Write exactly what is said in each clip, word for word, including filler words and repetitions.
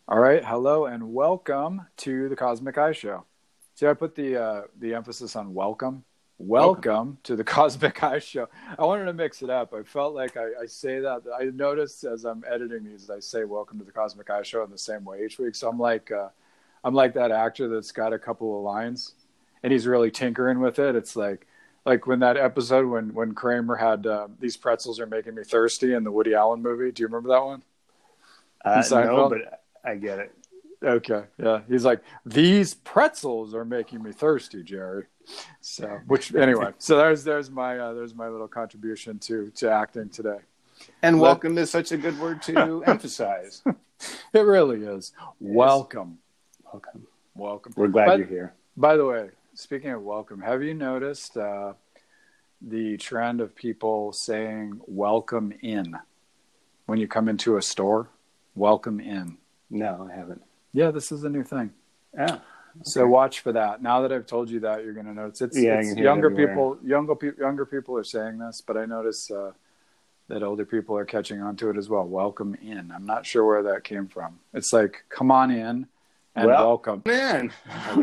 All right, hello and welcome to the Cosmic Eye Show. See, I put the uh, the emphasis on welcome. Welcome, welcome to the Cosmic Eye Show. I wanted to mix it up. I felt like I, I say that. I noticed as I'm editing these, I say "Welcome to the Cosmic Eye Show" in the same way each week. So I'm like, uh, I'm like that actor that's got a couple of lines, and he's really tinkering with it. It's like, like when that episode when when Kramer had uh, "These pretzels are making me thirsty" in the Woody Allen movie. Do you remember that one? Uh, no, but I get it. Okay, yeah. He's like, these pretzels are making me thirsty, Jerry. So, which anyway, so there's there's my uh, there's my little contribution to to acting today. And but, welcome is such a good word to emphasize. It really is. Yes. Welcome, welcome, welcome. We're glad by, you're here. By the way, speaking of welcome, have you noticed uh, the trend of people saying "welcome in" when you come into a store? Welcome in. No, I haven't. Yeah, this is a new thing. Yeah. Okay. So watch for that. Now that I've told you that, you're going to notice it's, yeah, it's younger people. Younger people, younger people are saying this, but I notice uh, that older people are catching on to it as well. Welcome in. I'm not sure where that came from. It's like, come on in and well, welcome. Man.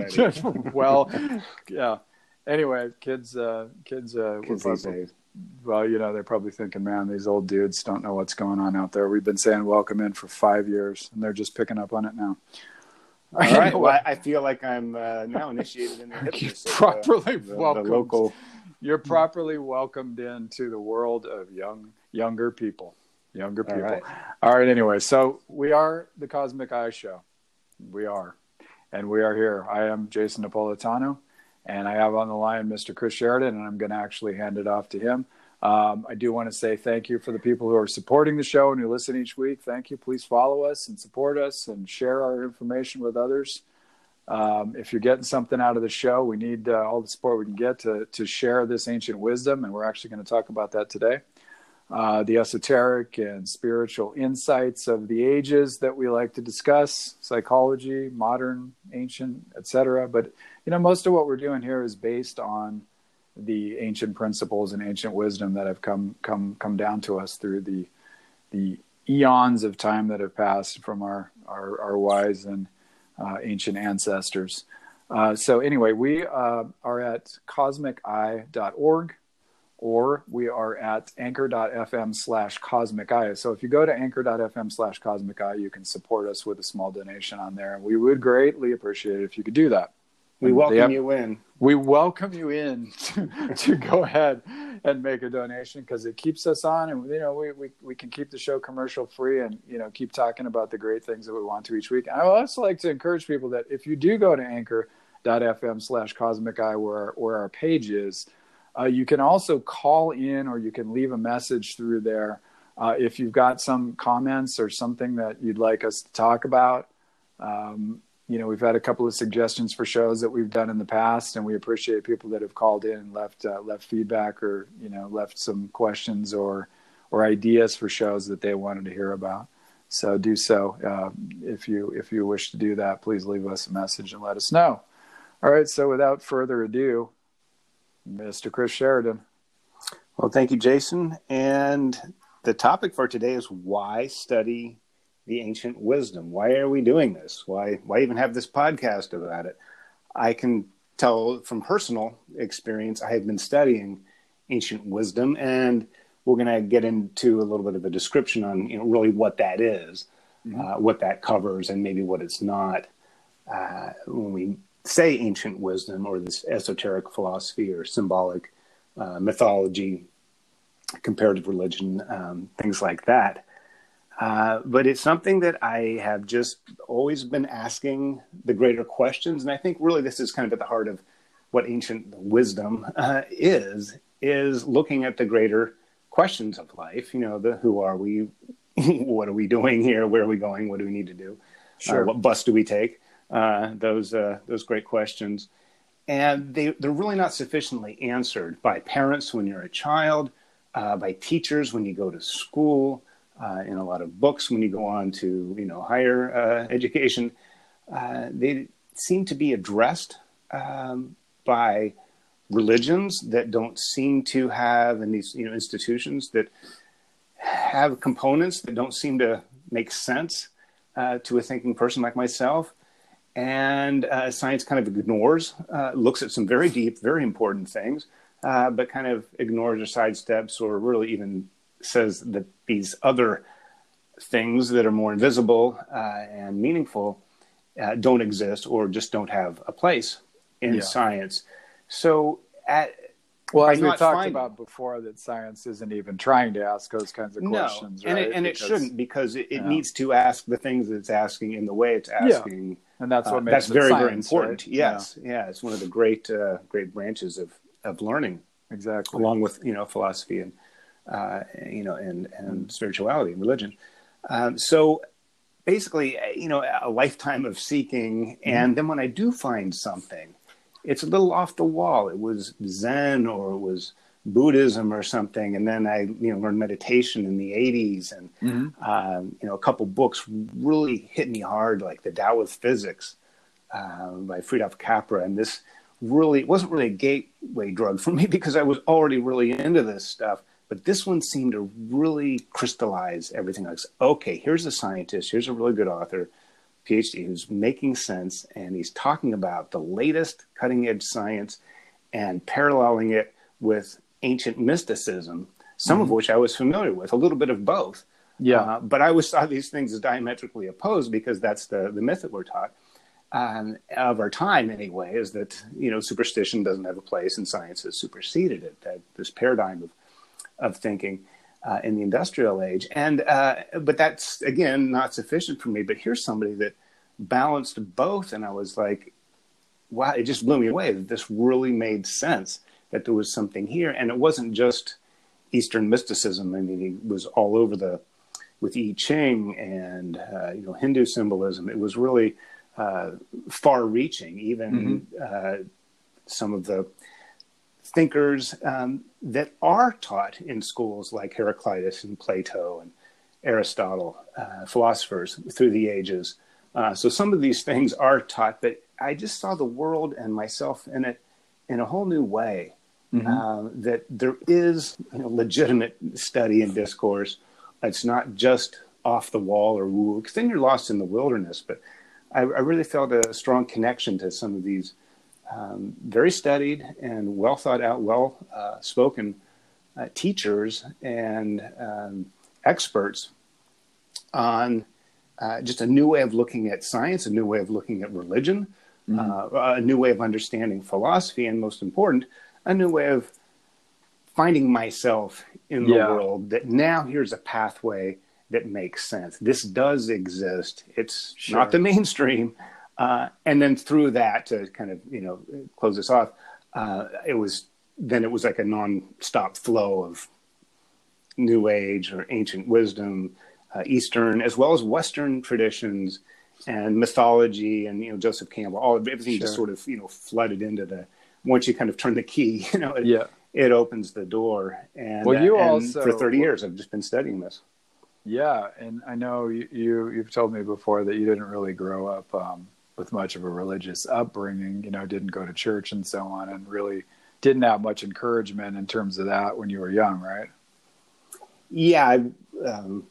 Well, yeah. Anyway, kids, uh, kids, uh, kids probably, these days. Well, you know, they're probably thinking, man, these old dudes don't know what's going on out there. We've been saying welcome in for five years, and they're just picking up on it now. All right. Well, I feel like I'm uh, now initiated in the hypnosis You're properly of, uh, the, welcomed. The local... You're properly welcomed into the world of young, younger people. Younger people. All right. All right. Anyway, so we are the Cosmic Eye Show. We are, and we are here. I am Jason Napolitano. And I have on the line Mister Chris Sheridan, and I'm going to actually hand it off to him. Um, I do want to say thank you for the people who are supporting the show and who listen each week. Thank you. Please follow us and support us and share our information with others. Um, if you're getting something out of the show, we need uh, all the support we can get to, to share this ancient wisdom, and we're actually going to talk about that today. Uh, the esoteric and spiritual insights of the ages that we like to discuss, psychology, modern, ancient, et cetera. But, you know, most of what we're doing here is based on the ancient principles and ancient wisdom that have come come come down to us through the the eons of time that have passed from our, our, our wise and uh, ancient ancestors. Uh, so anyway, we uh, are at cosmic eye dot org. Or we are at anchor.fm slash cosmic eye. So if you go to anchor.fm slash cosmic eye, you can support us with a small donation on there. And we would greatly appreciate it if you could do that. We welcome have, you in. We welcome you in to, to go ahead and make a donation because it keeps us on. And, you know, we, we, we can keep the show commercial free and, you know, keep talking about the great things that we want to each week. And I would also like to encourage people that if you do go to anchor.fm slash cosmic eye where, where our page is, Uh, you can also call in or you can leave a message through there uh, if you've got some comments or something that you'd like us to talk about. Um, you know, we've had a couple of suggestions for shows that we've done in the past, and we appreciate people that have called in and left uh, left feedback or, you know, left some questions or or ideas for shows that they wanted to hear about. So do so. Uh, if you if you wish to do that, please leave us a message and let us know. All right, so without further ado, Mister Chris Sheridan. Well, thank you, Jason. And the topic for today is why study the ancient wisdom? Why are we doing this? Why, why even have this podcast about it? I can tell from personal experience, I have been studying ancient wisdom, and we're going to get into a little bit of a description on, you know, really what that is, mm-hmm. uh, what that covers, and maybe what it's not. Uh, when we say ancient wisdom or this esoteric philosophy or symbolic uh, mythology, comparative religion, um, things like that. Uh, but it's something that I have just always been asking the greater questions. And I think really this is kind of at the heart of what ancient wisdom uh, is, is looking at the greater questions of life. You know, the who are we? What are we doing here? Where are we going? What do we need to do? Sure. Uh, what bus do we take? Uh, those uh, those great questions. And they, they're really not sufficiently answered by parents when you're a child, uh, by teachers when you go to school, uh, in a lot of books when you go on to, you know, higher uh, education. Uh, they seem to be addressed um, by religions that don't seem to have, and these, you know, institutions that have components that don't seem to make sense. uh, to a thinking person like myself. And uh, science kind of ignores, uh, looks at some very deep, very important things, uh, but kind of ignores or sidesteps or really even says that these other things that are more invisible uh, and meaningful uh, don't exist or just don't have a place in Yeah. science. So at Well, by as we not talked finding- about before, that science isn't even trying to ask those kinds of no, questions, and right? it, and it Because- shouldn't, because it, it yeah. needs to ask the things that it's asking in the way it's asking. and that's what Uh, makes that's it very, science, very important. right? Yes, yeah. It's one of the great, uh, great branches of of learning, Yeah, exactly. along with you know philosophy and uh, you know and and mm. spirituality and religion. Um, so basically, you know, a lifetime of seeking, and mm. then when I do find something, it's a little off the wall. It was Zen or it was Buddhism or something, and then I you know learned meditation in the eighties, and mm-hmm. um, you know a couple books really hit me hard, like The Tao of Physics uh, by Fritjof Capra, and this really it wasn't really a gateway drug for me because I was already really into this stuff, but this one seemed to really crystallize everything. I was okay, here's a scientist, here's a really good author, PhD, who's making sense, and he's talking about the latest cutting edge science and paralleling it with ancient mysticism, some mm-hmm. of which I was familiar with, a little bit of both. Yeah. Uh, but I always saw these things as diametrically opposed because that's the, the myth that we're taught um, of our time anyway, is that, you know, superstition doesn't have a place and science has superseded it, that this paradigm of, of thinking uh, in the industrial age. And, uh, but that's, again, not sufficient for me. But here's somebody that balanced both. And I was like, wow, it just blew me away that this really made sense, that there was something here. And it wasn't just Eastern mysticism. I mean, he was all over the, with I Ching and, uh, you know, Hindu symbolism. It was really uh, far reaching, even mm-hmm. uh, some of the thinkers um, that are taught in schools like Heraclitus and Plato and Aristotle, uh, philosophers through the ages. Uh, so some of these things are taught, but I just saw the world and myself in it in a whole new way. Mm-hmm. Uh, that there is you know, legitimate study and discourse. It's not just off the wall or woo, because then you're lost in the wilderness. But I, I really felt a strong connection to some of these um, very studied and well thought out, well uh, spoken uh, teachers and um, experts on uh, just a new way of looking at science, a new way of looking at religion, mm-hmm. uh, a new way of understanding philosophy, and most important, a new way of finding myself in the yeah. world, that now here's a pathway that makes sense. This does exist. It's sure. not the mainstream. Uh, and then through that, to kind of, you know, close this off, uh, it was, then it was like a non-stop flow of New Age or ancient wisdom, uh, Eastern, as well as Western traditions and mythology and, you know, Joseph Campbell, all everything sure. just sort of, you know, flooded into the, once you kind of turn the key, you know, it, yeah. it opens the door. And, well, you uh, and also, for thirty years, I've just been studying this. Yeah. And I know you, you, you've told me before that you didn't really grow up um, with much of a religious upbringing, you know, didn't go to church and so on, and really didn't have much encouragement in terms of that when you were young, right? Yeah. I, um,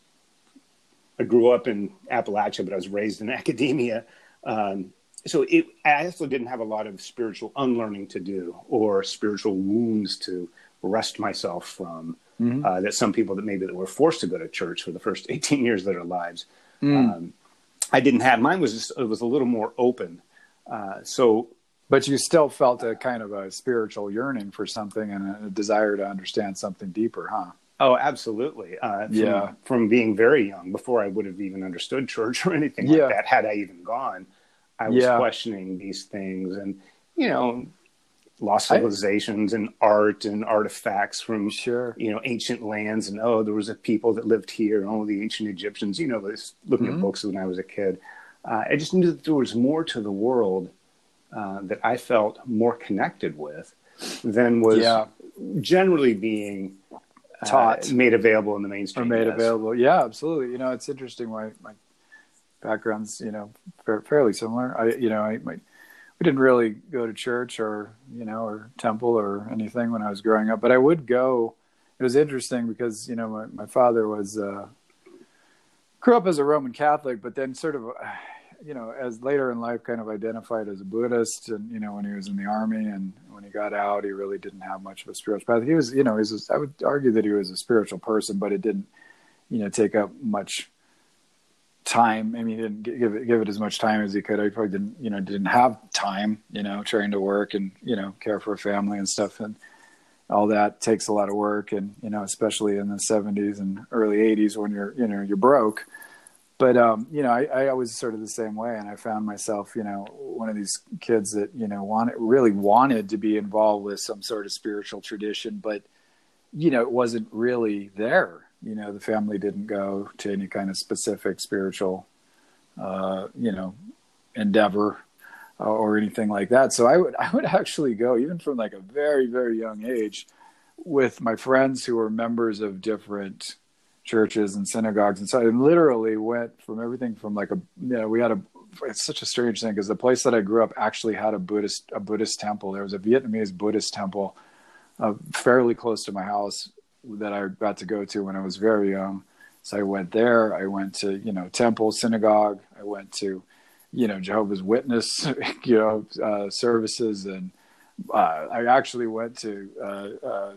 I grew up in Appalachia, but I was raised in academia. Um, So it, I also didn't have a lot of spiritual unlearning to do or spiritual wounds to rest myself from mm-hmm. uh, that some people that maybe that were forced to go to church for the first eighteen years of their lives. Mm. Um, I didn't have, mine was just, it was a little more open. Uh, so, but you still felt a kind of a spiritual yearning for something and a desire to understand something deeper, huh? Oh, absolutely. Uh, from, yeah. From being very young, before I would have even understood church or anything yeah. like that, had I even gone. I was yeah. questioning these things and, you know, lost civilizations I, and art and artifacts from, sure. you know, ancient lands. And, oh, there was a people that lived here and all the ancient Egyptians, you know, was looking mm-hmm. at books when I was a kid. Uh, I just knew that there was more to the world uh, that I felt more connected with than was yeah. generally being uh, taught, made available in the mainstream. Or made yes. available. Yeah, absolutely. You know, it's interesting why my background's, you know, fairly similar. I, you know, I, my, we didn't really go to church or, you know, or temple or anything when I was growing up, but I would go. It was interesting because, you know, my, my father was a grew up as a Roman Catholic, but then sort of, you know, as later in life kind of identified as a Buddhist. And, you know, when he was in the army and when he got out, he really didn't have much of a spiritual path. He was, you know, he was, I would argue that he was a spiritual person, but it didn't, you know, take up much time. I mean, he didn't give it, give it as much time as he could. He probably didn't, you know, didn't have time, you know, trying to work and, you know, care for a family and stuff. And all that takes a lot of work. And, you know, especially in the seventies and early eighties when you're, you know, you're broke. But, um, you know, I, I was sort of the same way. And I found myself, you know, one of these kids that, you know, wanted, really wanted to be involved with some sort of spiritual tradition, but, you know, it wasn't really there. You know, the family didn't go to any kind of specific spiritual, uh, you know, endeavor uh, or anything like that. So I would, I would actually go, even from like a very, very young age, with my friends who were members of different churches and synagogues. And so I literally went from everything from like a, you know, we had a, it's such a strange thing because the place that I grew up actually had a Buddhist, a Buddhist temple. There was a Vietnamese Buddhist temple uh, fairly close to my house that I got to go to when I was very young. So I went there. I went to, you know, temple, synagogue. I went to, you know, Jehovah's Witness, you know, uh, services. And uh, I actually went to, uh, uh,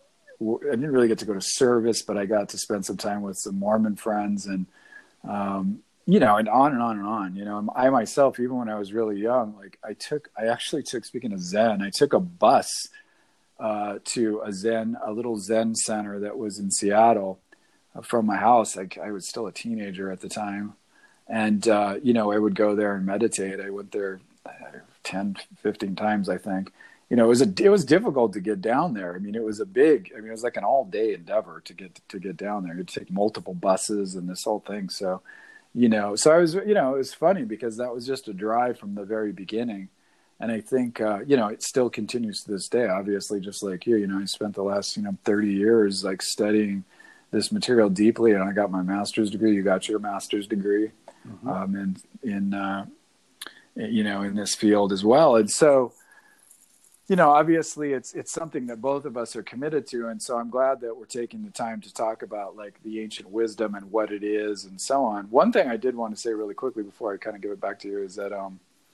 I didn't really get to go to service, but I got to spend some time with some Mormon friends and, um, you know, and on and on and on, you know, I myself, even when I was really young, like I took, I actually took, speaking of Zen, I took a bus Uh, to a Zen, a little Zen center that was in Seattle uh, from my house. I, I was still a teenager at the time. And, uh, you know, I would go there and meditate. I went there uh, ten, fifteen times, I think. You know, it was a, it was difficult to get down there. I mean, it was a big, I mean, it was like an all day endeavor to get, to get down there. You'd take multiple buses and this whole thing. So, you know, so I was, you know, it was funny because that was just a drive from the very beginning. And I think, uh, you know, it still continues to this day, obviously, just like you, you know, I spent the last, you know, thirty years like studying this material deeply. And I got my master's degree. You got your master's degree mm-hmm. um, in, in uh, you know, in this field as well. And so, you know, obviously it's, it's something that both of us are committed to. And so I'm glad that we're taking the time to talk about like the ancient wisdom and what it is and so on. One thing I did want to say really quickly before I kind of give it back to you is that, um,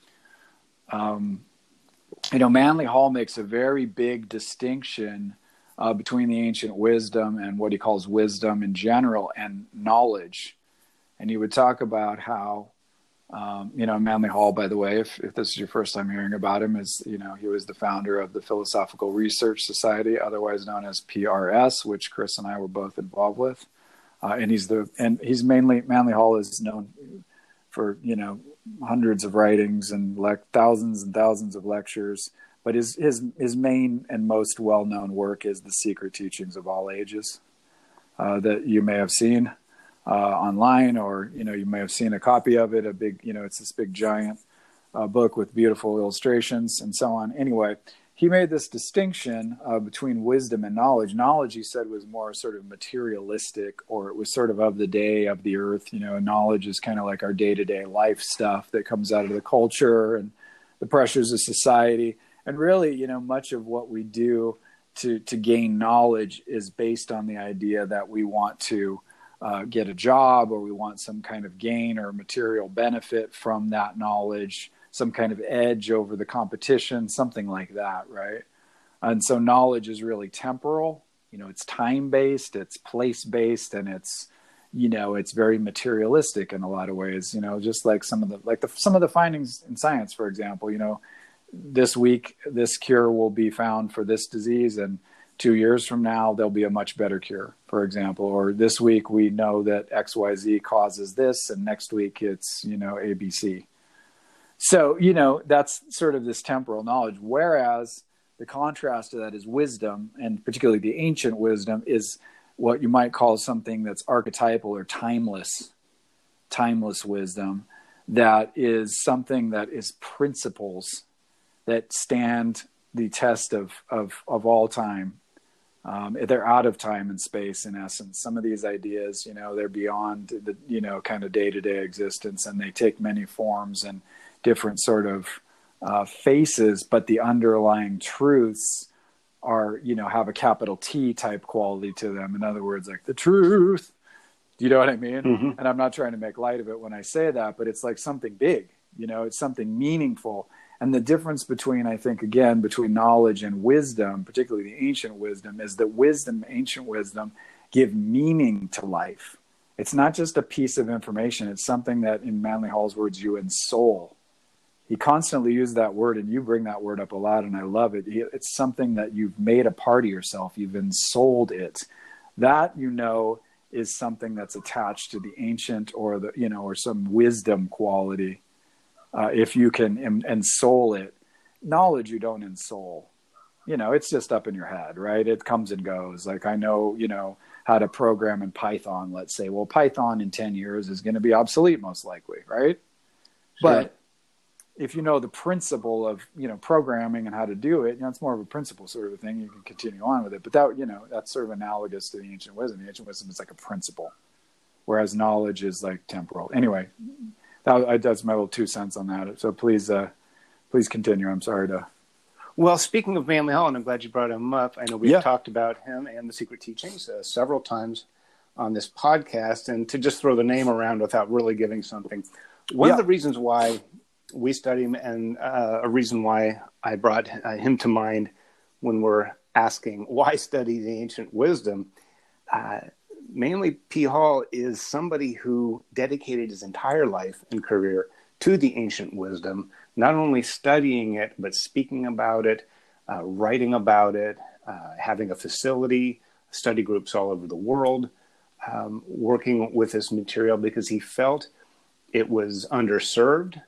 Um, you know, Manly Hall makes a very big distinction uh, between the ancient wisdom and what he calls wisdom in general and knowledge. And he would talk about how, um, you know, Manly Hall, by the way, if, if this is your first time hearing about him, is, you know, he was the founder of the Philosophical Research Society, otherwise known as P R S, which Chris and I were both involved with. Uh, and he's the, and he's mainly, Manly Hall is known for, you know, hundreds of writings and like thousands and thousands of lectures, but his his his main and most well-known work is The Secret Teachings of All Ages, uh, that you may have seen uh, online, or you know you may have seen a copy of it. A big, you know, it's this big giant uh, book with beautiful illustrations and so on. Anyway, he made this distinction uh, between wisdom and knowledge. Knowledge, he said, was more sort of materialistic, or it was sort of of the day, of the earth. You know, knowledge is kind of like our day-to-day life stuff that comes out of the culture and the pressures of society. And really, you know, much of what we do to, to gain knowledge is based on the idea that we want to uh, get a job, or we want some kind of gain or material benefit from that knowledge, some kind of edge over the competition, something like that, right? And so knowledge is really temporal. You know, it's time-based, it's place-based, and it's, you know, it's very materialistic in a lot of ways. You know, just like some of the like the some of the findings in science, for example. You know, this week this cure will be found for this disease, and two years from now there'll be a much better cure, for example. Or this week we know that X Y Z causes this, and next week it's, you know, A B C. So, you know, that's sort of this temporal knowledge, whereas the contrast to that is wisdom, and particularly the ancient wisdom is what you might call something that's archetypal or timeless, timeless wisdom, that is something that is principles that stand the test of, of, of all time. Um, they're out of time and space, in essence. Some of these ideas, you know, they're beyond the, you know, kind of day-to-day existence, and they take many forms and different sort of uh, faces, but the underlying truths are, you know, have a capital T type quality to them. In other words, like the truth, Do you know what I mean? Mm-hmm. And I'm not trying to make light of it when I say that, but it's like something big, you know, it's something meaningful. And the difference between, I think, again, between knowledge and wisdom, particularly the ancient wisdom, is that wisdom, ancient wisdom, give meaning to life. It's not just a piece of information. It's something that, in Manly Hall's words, you ensoul. He constantly used that word, and you bring that word up a lot, and I love it. It's something that you've made a part of yourself. You've ensouled it. That, you know, is something that's attached to the ancient or the, you know, or some wisdom quality. Uh, if you can en- ensoul it. Knowledge you don't ensoul. You know, it's just up in your head, right? It comes and goes. Like I know, you know, how to program in Python, let's say. Well, Python in ten years is going to be obsolete most likely, right? Sure. But if you know the principle of, you know, programming and how to do it, you know, it's more of a principle sort of a thing. You can continue on with it. But that, you know, that's sort of analogous to the ancient wisdom. The ancient wisdom is like a principle, whereas knowledge is like temporal. Anyway, that, that's my little two cents on that. So please, uh, please continue. I'm sorry to. Well, speaking of Manly Hall, and I'm glad you brought him up. I know we've Yeah. talked about him and the Secret Teachings uh, several times on this podcast. And to just throw the name around without really giving something, one Yeah. of the reasons why we study him, and uh, a reason why I brought uh, him to mind when we're asking why study the ancient wisdom, uh, mainly P. Hall is somebody who dedicated his entire life and career to the ancient wisdom, not only studying it, but speaking about it, uh, writing about it, uh, having a facility, study groups all over the world, um, working with this material because he felt it was underserved.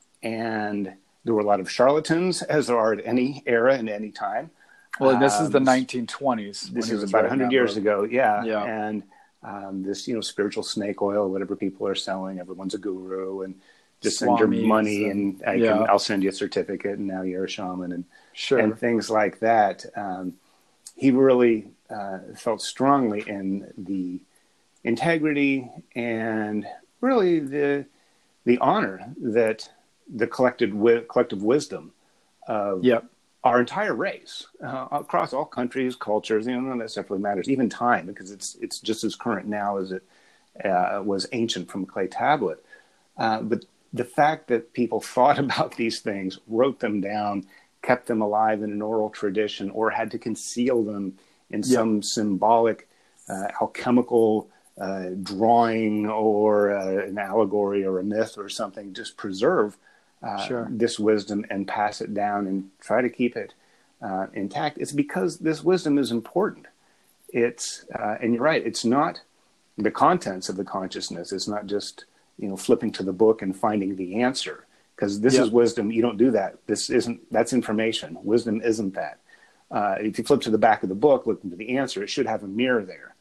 And there were a lot of charlatans, as there are at any era and any time. Well, and this um, is the nineteen twenties. This is about one hundred years ago, yeah. Yeah. And um, this, you know, spiritual snake oil, whatever people are selling, everyone's a guru, and just send your Swamis money, and- and, I yeah. can, I'll send you a certificate, and now you're a shaman, and Sure. and things like that. Um, he really uh, felt strongly in the integrity and really the the honor that the collected wi- collective wisdom of Yep. our entire race uh, across all countries, cultures, you know, none of that stuff really matters, even time, because it's it's just as current now as it uh, was ancient from a clay tablet. Uh, but the fact that people thought about these things, wrote them down, kept them alive in an oral tradition, or had to conceal them in Yep. some symbolic, uh, alchemical uh, drawing or uh, an allegory or a myth or something, just preserve uh, Sure. this wisdom and pass it down and try to keep it uh, intact. It's because this wisdom is important. It's, uh, and you're right, it's not the contents of the consciousness. It's not just, you know, flipping to the book and finding the answer, because this Yep. is wisdom. You don't do that. This isn't, that's information. Wisdom isn't that. Uh, if you flip to the back of the book, looking for the answer, it should have a mirror there.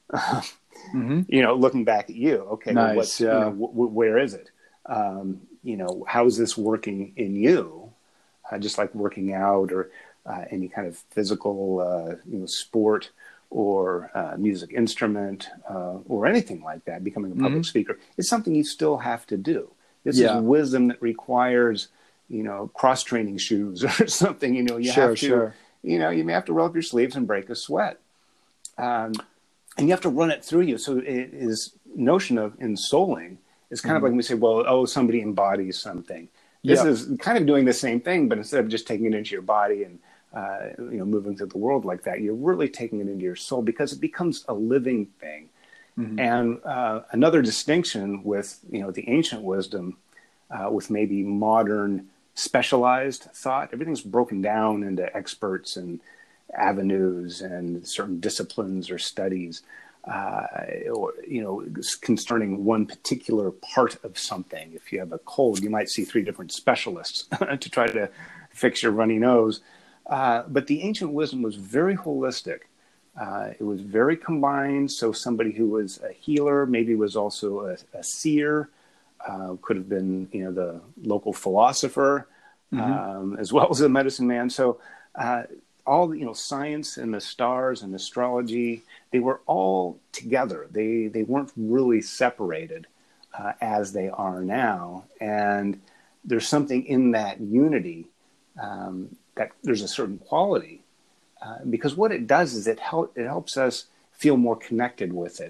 Mm-hmm. You know, looking back at you. Okay, well, Nice, what's, yeah. you know, w- w- where is it? Um, you know, how is this working in you? Uh, just like working out or uh, any kind of physical, uh, you know, sport or uh, music instrument uh, or anything like that, becoming a public Mhm. speaker, is something you still have to do. This Yeah. is wisdom that requires, you know, cross-training shoes or something. You know, you Sure, have to, sure. you know, you may have to roll up your sleeves and break a sweat. Um, and you have to run it through you. So it is notion of ensouling is kind Mhm. of like when we say, well, oh, somebody embodies something. This Yeah. is kind of doing the same thing, but instead of just taking it into your body and uh, you know, moving through the world like that, you're really taking it into your soul because it becomes a living thing. Mhm. And uh, another distinction with, you know, the ancient wisdom, uh, with maybe modern specialized thought, everything's broken down into experts and avenues and certain disciplines or studies, uh, or, you know, concerning one particular part of something. If you have a cold, you might see three different specialists to try to fix your runny nose. Uh, but the ancient wisdom was very holistic. Uh, it was very combined. So somebody who was a healer maybe was also a, a seer, uh, could have been, you know, the local philosopher, Mhm. um, as well as a medicine man. So uh, all, you know, science and the stars and astrology, they were all together. They, they weren't really separated uh, as they are now. And there's something in that unity, um, that there's a certain quality, uh, because what it does is it, help, it helps us feel more connected with it.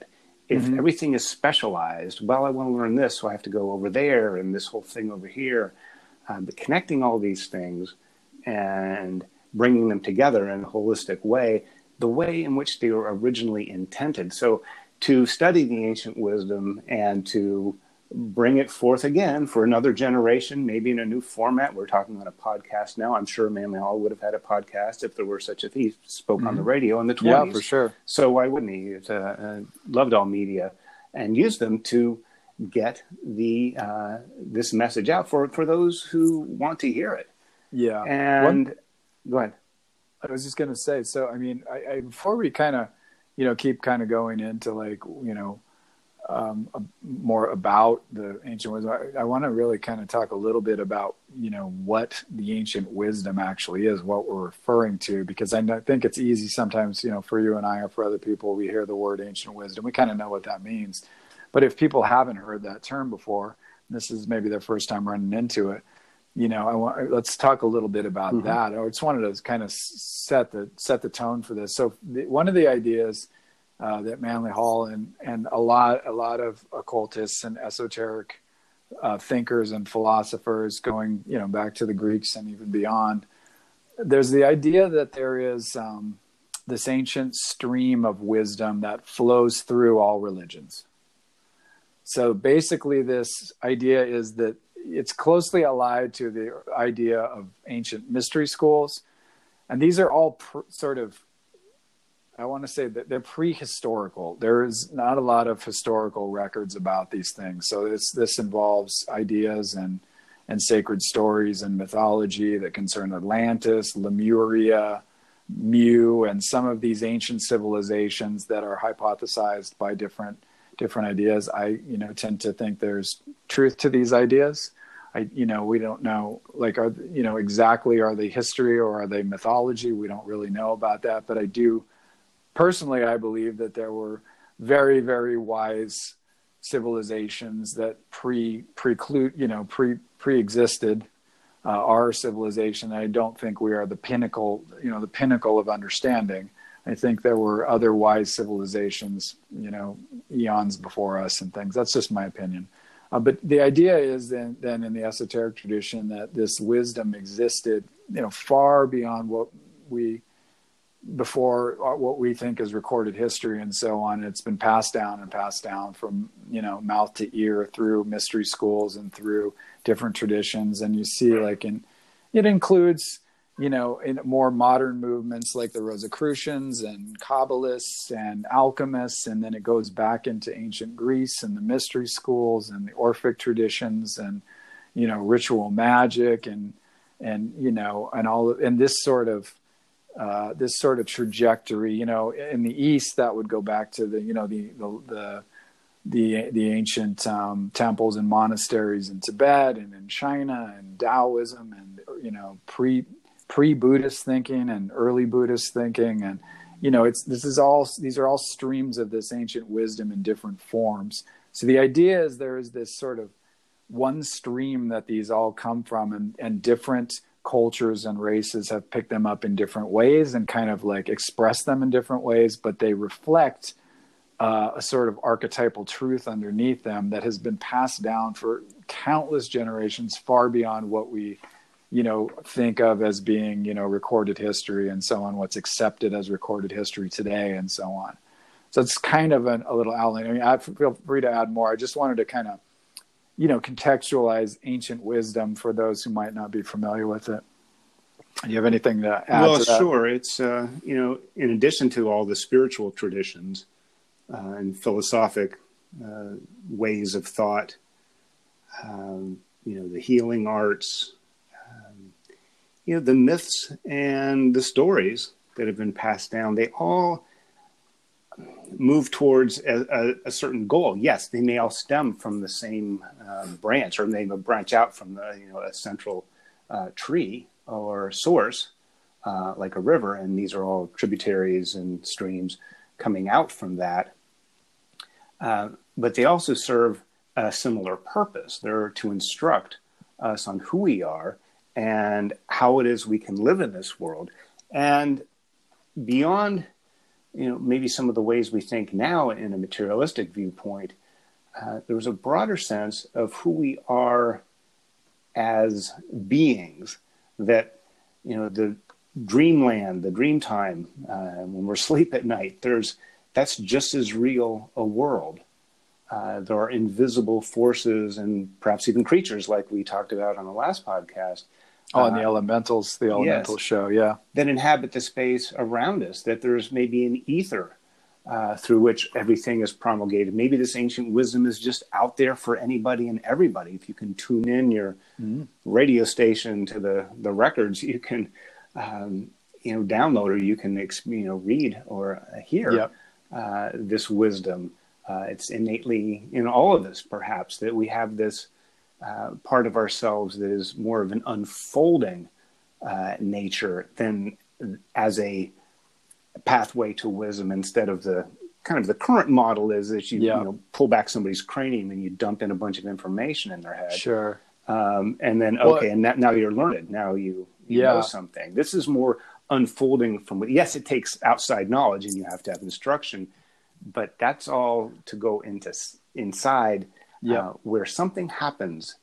if Mm-hmm. everything is specialized, well, I want to learn this, so I have to go over there and this whole thing over here. Um, but connecting all these things and bringing them together in a holistic way, the way in which they were originally intended. So to study the ancient wisdom and to bring it forth again for another generation, maybe in a new format. We're talking on a podcast now. I'm sure Manly Hall would have had a podcast if there were such a thing. He spoke mm-hmm. on the radio in the twenties. Yeah, for sure. So why wouldn't he? It's, uh, uh, loved all media and used them to get the uh, this message out for, for those who want to hear it. Yeah. And One, go ahead. I was just going to say, so, I mean, I, I, before we kind of, you know, keep kind of going into like, you know, um, uh, more about the ancient wisdom, I, I want to really kind of talk a little bit about, you know, what the ancient wisdom actually is, what we're referring to, because I think it's easy sometimes, you know, for you and I or for other people, we hear the word ancient wisdom, we kind of know what that means. But if people haven't heard that term before, this is maybe their first time running into it, you know, I want, let's talk a little bit about mm-hmm. that. I just wanted to kind of set the set the tone for this. So the, one of the ideas uh, that Manly Hall and and a lot a lot of occultists and esoteric uh, thinkers and philosophers, going you know back to the Greeks and even beyond, there's the idea that there is um, this ancient stream of wisdom that flows through all religions. So basically, this idea is that it's closely allied to the idea of ancient mystery schools. And these are all pr- sort of, I want to say that they're prehistorical. There is not a lot of historical records about these things. So this, this involves ideas and, and sacred stories and mythology that concern Atlantis, Lemuria, Mu, and some of these ancient civilizations that are hypothesized by different different ideas. I, you know, tend to think there's truth to these ideas. I, you know, we don't know, like, are, you know, exactly, are they history or are they mythology? We don't really know about that. But I do, personally, I believe that there were very, very wise civilizations that pre, preclude, you know, pre, pre-existed uh, our civilization. I don't think we are the pinnacle, you know, the pinnacle of understanding. I think there were other wise civilizations, you know, eons before us and things. That's just my opinion. Uh, but the idea is then, then in the esoteric tradition that this wisdom existed, you know, far beyond what we, before what we think is recorded history and so on. It's been passed down and passed down from, you know, mouth to ear through mystery schools and through different traditions. And you see, like, in, it includes, you know, in more modern movements like the Rosicrucians and Kabbalists and alchemists, and then it goes back into ancient Greece and the mystery schools and the Orphic traditions and, you know, ritual magic and, and, you know, and all, and this sort of, uh, this sort of trajectory, you know, in the East, that would go back to the, you know, the, the, the, the, the ancient um, temples and monasteries in Tibet and in China and Taoism and, you know, pre, pre-Buddhist thinking and early Buddhist thinking. And, you know, it's, this is all, these are all streams of this ancient wisdom in different forms. So the idea is there is this sort of one stream that these all come from, and, and different cultures and races have picked them up in different ways and kind of like express them in different ways, but they reflect uh, a sort of archetypal truth underneath them that has been passed down for countless generations, far beyond what we, you know, think of as being, you know, recorded history and so on, what's accepted as recorded history today and so on. So it's kind of an, a little outline. I mean, I feel free to add more. I just wanted to kind of, you know, contextualize ancient wisdom for those who might not be familiar with it. Do you have anything to add well, to that? Well, sure. It's, uh, you know, in addition to all the spiritual traditions uh, and philosophic uh, ways of thought, um, you know, the healing arts, you know, the myths and the stories that have been passed down, they all move towards a, a, a certain goal. Yes, they may all stem from the same uh, branch, or they may branch out from the, you know, a central uh, tree or source, uh, like a river. And these are all tributaries and streams coming out from that. Uh, but they also serve a similar purpose. They're to instruct us on who we are and how it is we can live in this world. And beyond you know, maybe some of the ways we think now in a materialistic viewpoint, uh, there was a broader sense of who we are as beings, that, you know, the dreamland, the dream time, uh, when we're asleep at night, there's, that's just as real a world. Uh, there are invisible forces and perhaps even creatures, like we talked about on the last podcast. Oh, and the elementals, the elemental yes, show, yeah. That inhabit the space around us, that there's maybe an ether uh, through which everything is promulgated. Maybe this ancient wisdom is just out there for anybody and everybody. If you can tune in your mm-hmm. radio station to the, the records, you can, um, you know, download, or you can, you know, read or hear yep. uh, this wisdom. Uh, it's innately in all of us, perhaps, that we have this uh, part of ourselves that is more of an unfolding uh, nature than as a pathway to wisdom, instead of the kind of the current model is that you, yeah. you know, pull back somebody's cranium and you dump in a bunch of information in their head. Sure. Um, and then, okay, well, and that, now you're learned. Now you, you yeah. know something. This is more unfolding from, yes, it takes outside knowledge and you have to have instruction, but that's all to go into inside yep. uh, where something happens,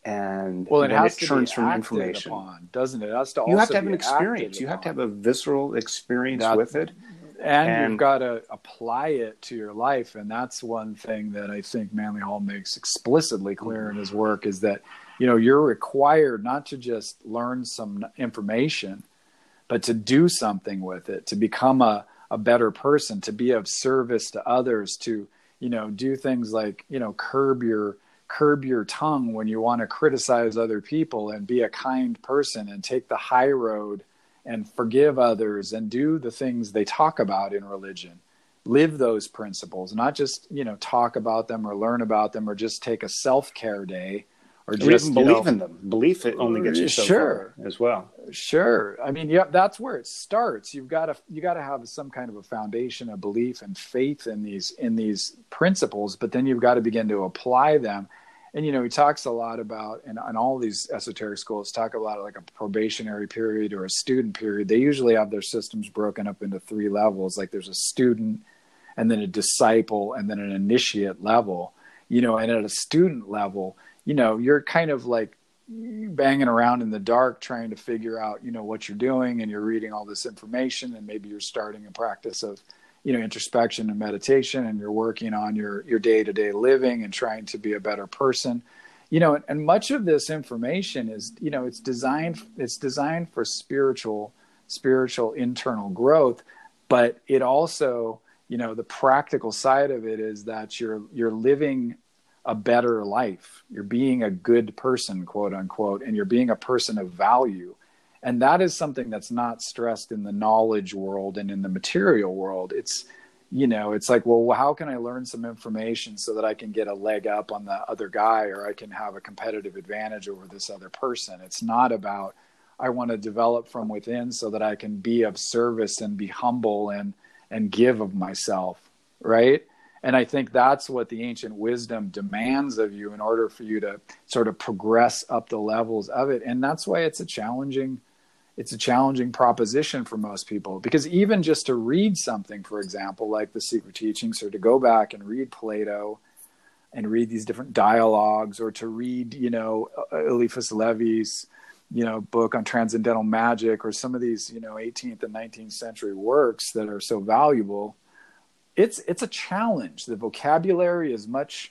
and well, it then has it to churns be from acted information, upon, doesn't it? It has to also you have to have be an experience. You upon. have to have a visceral experience that, with it, and, and you've and got to apply it to your life. And that's one thing that I think Manly Hall makes explicitly clear in his work, is that, you know, you're required not to just learn some information, but to do something with it, to become a a better person, to be of service to others, to, you know, do things like, you know, curb your, curb your tongue when you want to criticize other people, and be a kind person, and take the high road and forgive others, and do the things they talk about in religion. Live those principles, not just, you know, talk about them or learn about them, or just take a self-care day, or just even believe know, in them. Belief it only gets you so sure. far as well. Sure. I mean, yeah, that's where it starts. You've got to, you got to have some kind of a foundation of belief and faith in these, in these principles, but then you've got to begin to apply them. And, you know, he talks a lot about, and on all these esoteric schools talk about like a probationary period or a student period. They usually have their systems broken up into three levels. Like there's a student, and then a disciple, and then an initiate level, you know, and at a student level, you know, you're kind of like banging around in the dark trying to figure out, you know, what you're doing, and you're reading all this information, and maybe you're starting a practice of, you know, introspection and meditation, and you're working on your, your day-to-day living and trying to be a better person, you know, and, and much of this information is, you know, it's designed, it's designed for spiritual, spiritual internal growth, but it also, you know, the practical side of it is that you're, you're living a better life. You're being a good person, quote unquote, and you're being a person of value. And that is something that's not stressed in the knowledge world and in the material world. It's, you know, it's like, well, how can I learn some information so that I can get a leg up on the other guy, or I can have a competitive advantage over this other person? It's not about, I want to develop from within so that I can be of service and be humble and, and give of myself. Right. And I think that's what the ancient wisdom demands of you in order for you to sort of progress up the levels of it. And that's why it's a challenging, it's a challenging proposition for most people, because even just to read something, for example, like the Secret Teachings, or to go back and read Plato and read these different dialogues, or to read, you know, Eliphas Levi's, you know, book on transcendental magic, or some of these, you know, eighteenth and nineteenth century works that are so valuable. It's it's a challenge. The vocabulary is much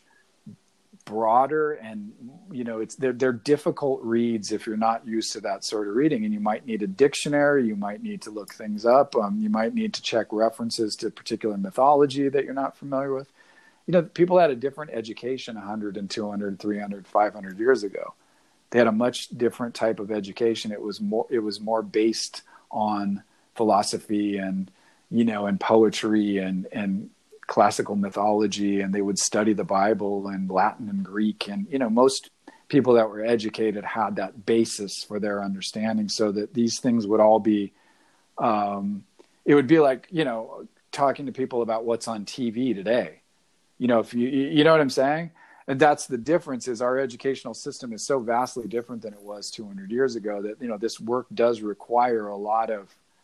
broader, and, you know, it's they're, they're difficult reads if you're not used to that sort of reading. And you might need a dictionary. You might need to look things up. Um, you might need to check references to particular mythology that you're not familiar with. You know, people had a different education one hundred and two hundred, three hundred, five hundred years ago. They had a much different type of education. It was more it was more based on philosophy and, you know, and poetry and, and classical mythology, and they would study the Bible and Latin and Greek. And, you know, most people that were educated had that basis for their understanding, so that these things would all be, um, it would be like, you know, talking to people about what's on T V today. You know, if you, you know what I'm saying? And that's the difference, is our educational system is so vastly different than it was two hundred years ago, that, you know, this work does require a lot of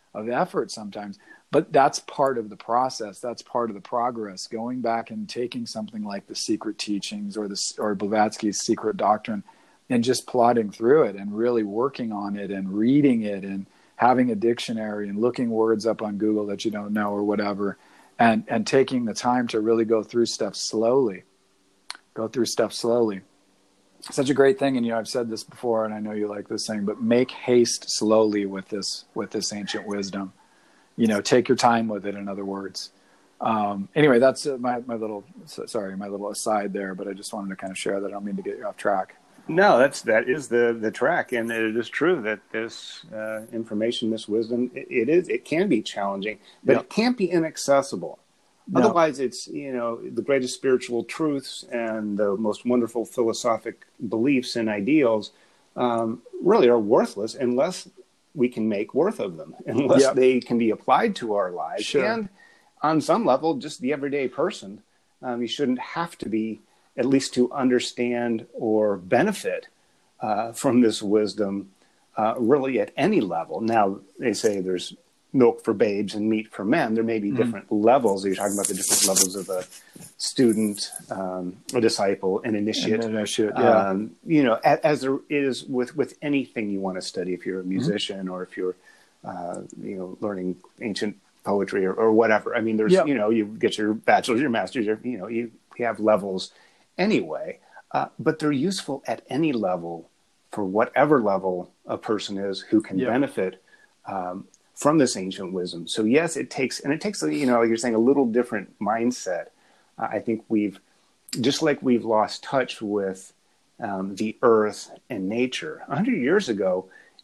of effort sometimes. But that's part of the process. That's part of the progress. Going back and taking something like the Secret Teachings or the or Blavatsky's Secret Doctrine, and just plodding through it and really working on it and reading it and having a dictionary and looking words up on Google that you don't know or whatever, and and taking the time to really go through stuff slowly. Go through stuff slowly. Such a great thing, and you know I've said this before, and I know you like this saying, but make haste slowly with this with this ancient wisdom. You know, take your time with it. In other words. Um, anyway, that's uh, my my little sorry my little aside there, but I just wanted to kind of share that. I don't mean to get you off track. No, that's that is the the track, and it is true that this uh, information, this wisdom, it, it is it can be challenging, but yep. it can't be inaccessible. No. Otherwise, it's, you know, the greatest spiritual truths and the most wonderful philosophic beliefs and ideals um, really are worthless unless we can make worth of them, unless yep. they can be applied to our lives. Sure. And on some level, just the everyday person, um, you shouldn't have to be, at least to understand or benefit uh, from this wisdom, uh, really at any level. Now, they say there's milk for babes and meat for men. There may be mm-hmm. different levels. You're talking about the different levels of a student, um, a disciple, an initiate. An initiate, yeah. Um, you know, as, as there is with, with anything you want to study, if you're a musician mm-hmm. or if you're, uh, you know, learning ancient poetry or, or whatever. I mean, there's, yep. you know, you get your bachelor's, your master's, your, you know, you have levels anyway, uh, but they're useful at any level for whatever level a person is who can yep. benefit um, from this ancient wisdom. So yes, it takes, and it takes, you know, you're saying a little different mindset. Uh, I think we've, just like we've lost touch with um, the earth and nature. A hundred years ago,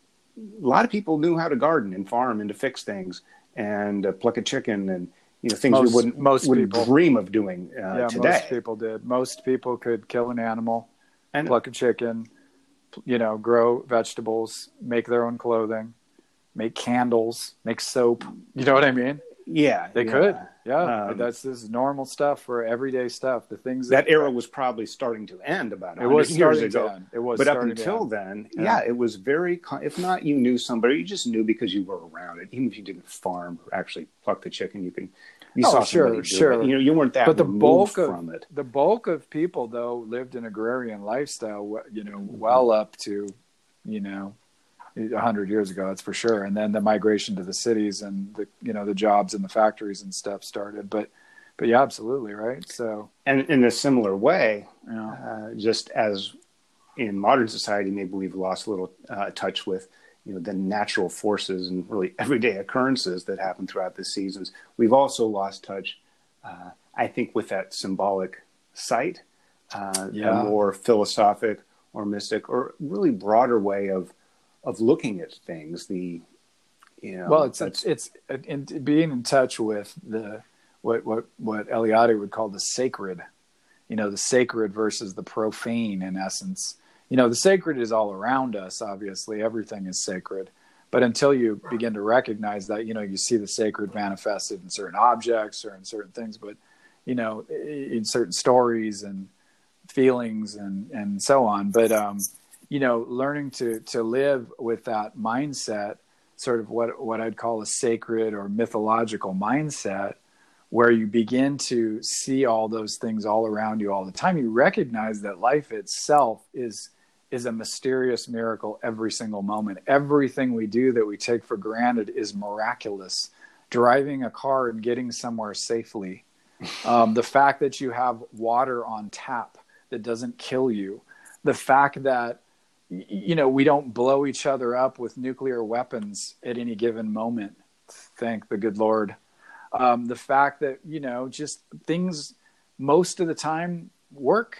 a lot of people knew how to garden and farm and to fix things and uh, pluck a chicken and, you know, things most, we wouldn't, most wouldn't people. dream of doing uh, yeah, today. Most people did. Most people could kill an animal, and pluck a chicken, you know, grow vegetables, make their own clothing, make candles, make soap. You know what I mean? Yeah, they yeah. could. Yeah, um, that's this is normal stuff for everyday stuff. The things that, that era was probably starting to end about it was years starting ago. To end. It was, but up until then, yeah. yeah, it was very. If not, you knew somebody. You just knew because you were around it. Even if you didn't farm or actually pluck the chicken, you can. You oh, saw sure, somebody do sure. it. You know, you weren't that. But the bulk of from it. the bulk of people, though, lived an agrarian lifestyle. You know, mm-hmm. well up to, you know, a hundred years ago. That's for sure. And then the migration to the cities and the you know the jobs and the factories and stuff started. But, but yeah, absolutely right. So, and in a similar way, yeah. uh, just as in modern society, maybe we've lost a little uh, touch with. You know, the natural forces and really everyday occurrences that happen throughout the seasons. We've also lost touch, uh, I think, with that symbolic sight, uh, yeah. a more philosophic or mystic or really broader way of of looking at things. The, you know, well, it's it's, it's in, being in touch with the what what what Eliade would call the sacred. You know, the sacred versus the profane, in essence. You know, the sacred is all around us, obviously. Everything is sacred. But until you begin to recognize that, you know, you see the sacred manifested in certain objects or in certain things, but, you know, in certain stories and feelings and, and so on. But, um, you know, learning to, to live with that mindset, sort of what, what I'd call a sacred or mythological mindset, where you begin to see all those things all around you all the time, you recognize that life itself is is a mysterious miracle every single moment. Everything we do that we take for granted is miraculous. Driving a car and getting somewhere safely. Um, the fact that you have water on tap that doesn't kill you. The fact that, you know, we don't blow each other up with nuclear weapons at any given moment. Thank the good Lord. Um, the fact that, you know, just things most of the time work,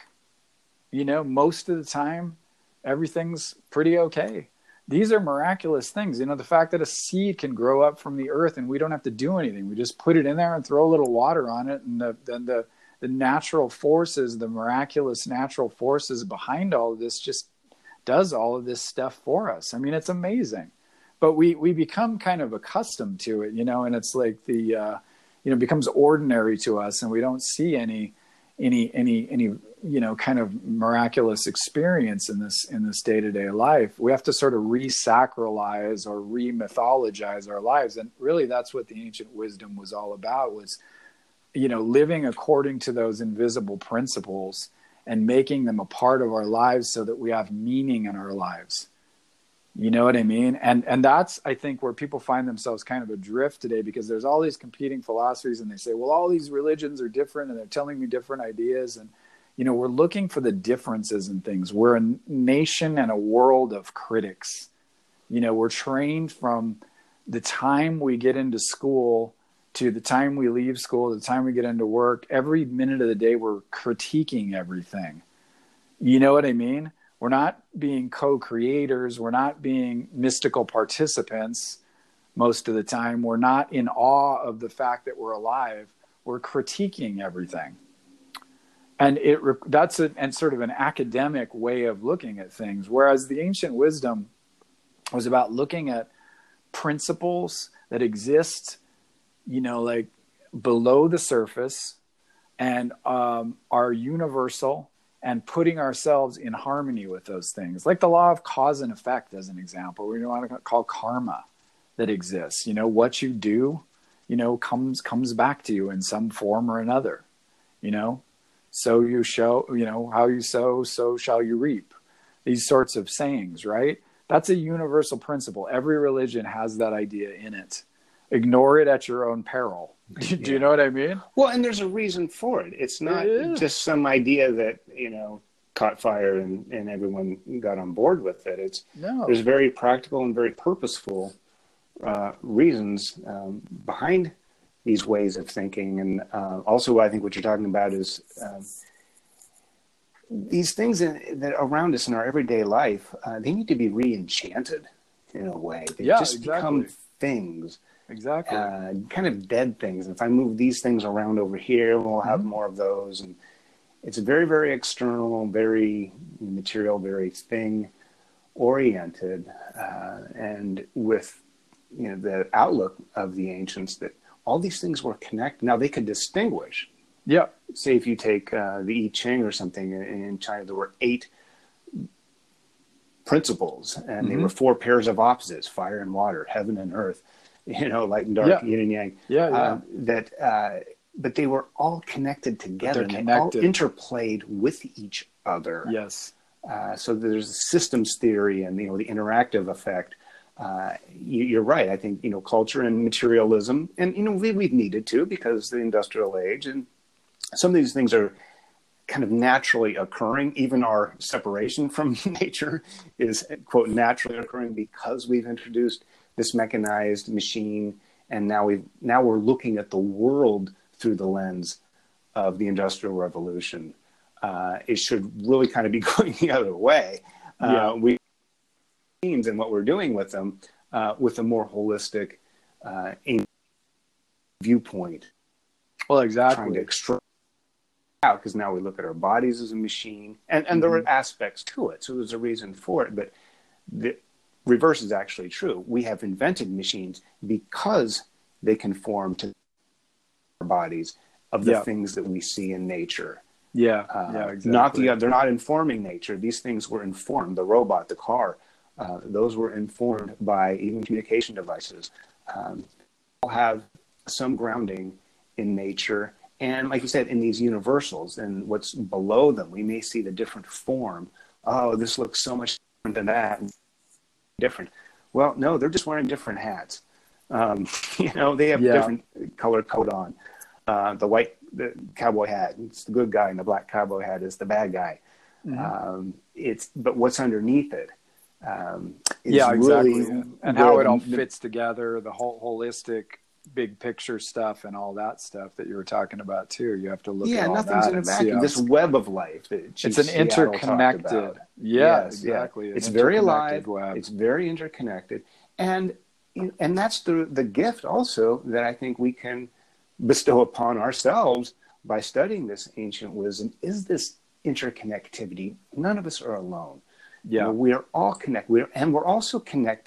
you know, most of the time, everything's pretty okay. These are miraculous things. You know, the fact that a seed can grow up from the earth and we don't have to do anything. We just put it in there and throw a little water on it. And the, then the, the natural forces, the miraculous natural forces behind all of this just does all of this stuff for us. I mean, it's amazing. But we, we become kind of accustomed to it, you know, and it's like the, uh, you know, becomes ordinary to us and we don't see any, any any any you know kind of miraculous experience in this in this day-to-day life. We have to sort of re-sacralize or re-mythologize our lives, and really that's what the ancient wisdom was all about, was you know living according to those invisible principles and making them a part of our lives so that we have meaning in our lives. You know what I mean? And and that's, I think, where people find themselves kind of adrift today, because there's all these competing philosophies, and they say, well, all these religions are different and they're telling me different ideas. And, you know, we're looking for the differences in things. We're a nation and a world of critics. You know, we're trained from the time we get into school to the time we leave school, to the time we get into work. Every minute of the day, we're critiquing everything. You know what I mean? We're not being co-creators. We're not being mystical participants most of the time. We're not in awe of the fact that we're alive. We're critiquing everything. And it that's a, and sort of an academic way of looking at things, whereas the ancient wisdom was about looking at principles that exist, you know, like below the surface, and um, are universal, and putting ourselves in harmony with those things. Like the law of cause and effect, as an example, we want to call karma, that exists. You know, what you do, you know, comes comes back to you in some form or another. You know, so you show, you know, how you sow, so shall you reap. These sorts of sayings, right? That's a universal principle. Every religion has that idea in it. Ignore it at your own peril. Do, yeah. do you know what I mean? Well, and there's a reason for it. It's not it just some idea that, you know, caught fire and, and everyone got on board with it. It's no. There's very practical and very purposeful uh, reasons um, behind these ways of thinking. And uh, also, I think what you're talking about is um, these things that, that around us in our everyday life, uh, they need to be re-enchanted in a way. They yeah, just exactly. become things. Exactly. Uh, kind of dead things. If I move these things around over here, we'll have mm-hmm. more of those. And it's very, very external, very material, very thing oriented. Uh, and with, you know, the outlook of the ancients that all these things were connected. Now they could distinguish. Yeah. Say if you take uh, the I Ching or something in China, there were eight principles, and mm-hmm. they were four pairs of opposites: fire and water, heaven and earth. You know, light and dark, yeah. yin and yang. Yeah, yeah. Uh, that, uh, but they were all connected together. They're and connected. They all interplayed with each other. Yes. Uh, so there's the systems theory and, you know, the interactive effect. Uh, you, you're right. I think, you know, culture and materialism, and, you know, we, we've needed to, because the industrial age, and some of these things are kind of naturally occurring. Even our separation from nature is, quote, naturally occurring because we've introduced this mechanized machine, and now we now we're looking at the world through the lens of the Industrial Revolution. Uh, it should really kind of be going the other way. Yeah. Uh, we and what we're doing with them uh, with a more holistic uh, viewpoint. Well, exactly. Trying to extract out, because now we look at our bodies as a machine, and and mm-hmm. there are aspects to it, so there's a reason for it, but the reverse is actually true. We have invented machines because they conform to our bodies of the yeah. things that we see in nature. Yeah, uh, yeah, exactly. Not the they're not informing nature. These things were informed. The robot, the car, uh, those were informed by even communication devices. Um, all have some grounding in nature, and like you said, in these universals. And what's below them, we may see the different form. Oh, this looks so much different than that. Different. Well, no, they're just wearing different hats. Um, you know, they have yeah. different color coat on. Uh, the white the cowboy hat, it's the good guy, and the black cowboy hat is the bad guy. Mm-hmm. Um, it's but what's underneath it? Um, is yeah, exactly. Really and how it all fits together, the whole holistic big picture stuff and all that stuff that you were talking about too. You have to look yeah, at all nothing's that in a vacuum. This web of life. That it's an Seattle interconnected. Yeah, yes, exactly. Yeah. An it's very alive. Web. It's very interconnected, and and that's the the gift also that I think we can bestow upon ourselves by studying this ancient wisdom. Is this interconnectivity? None of us are alone. Yeah, you know, we are all connected, we're, and we're also connected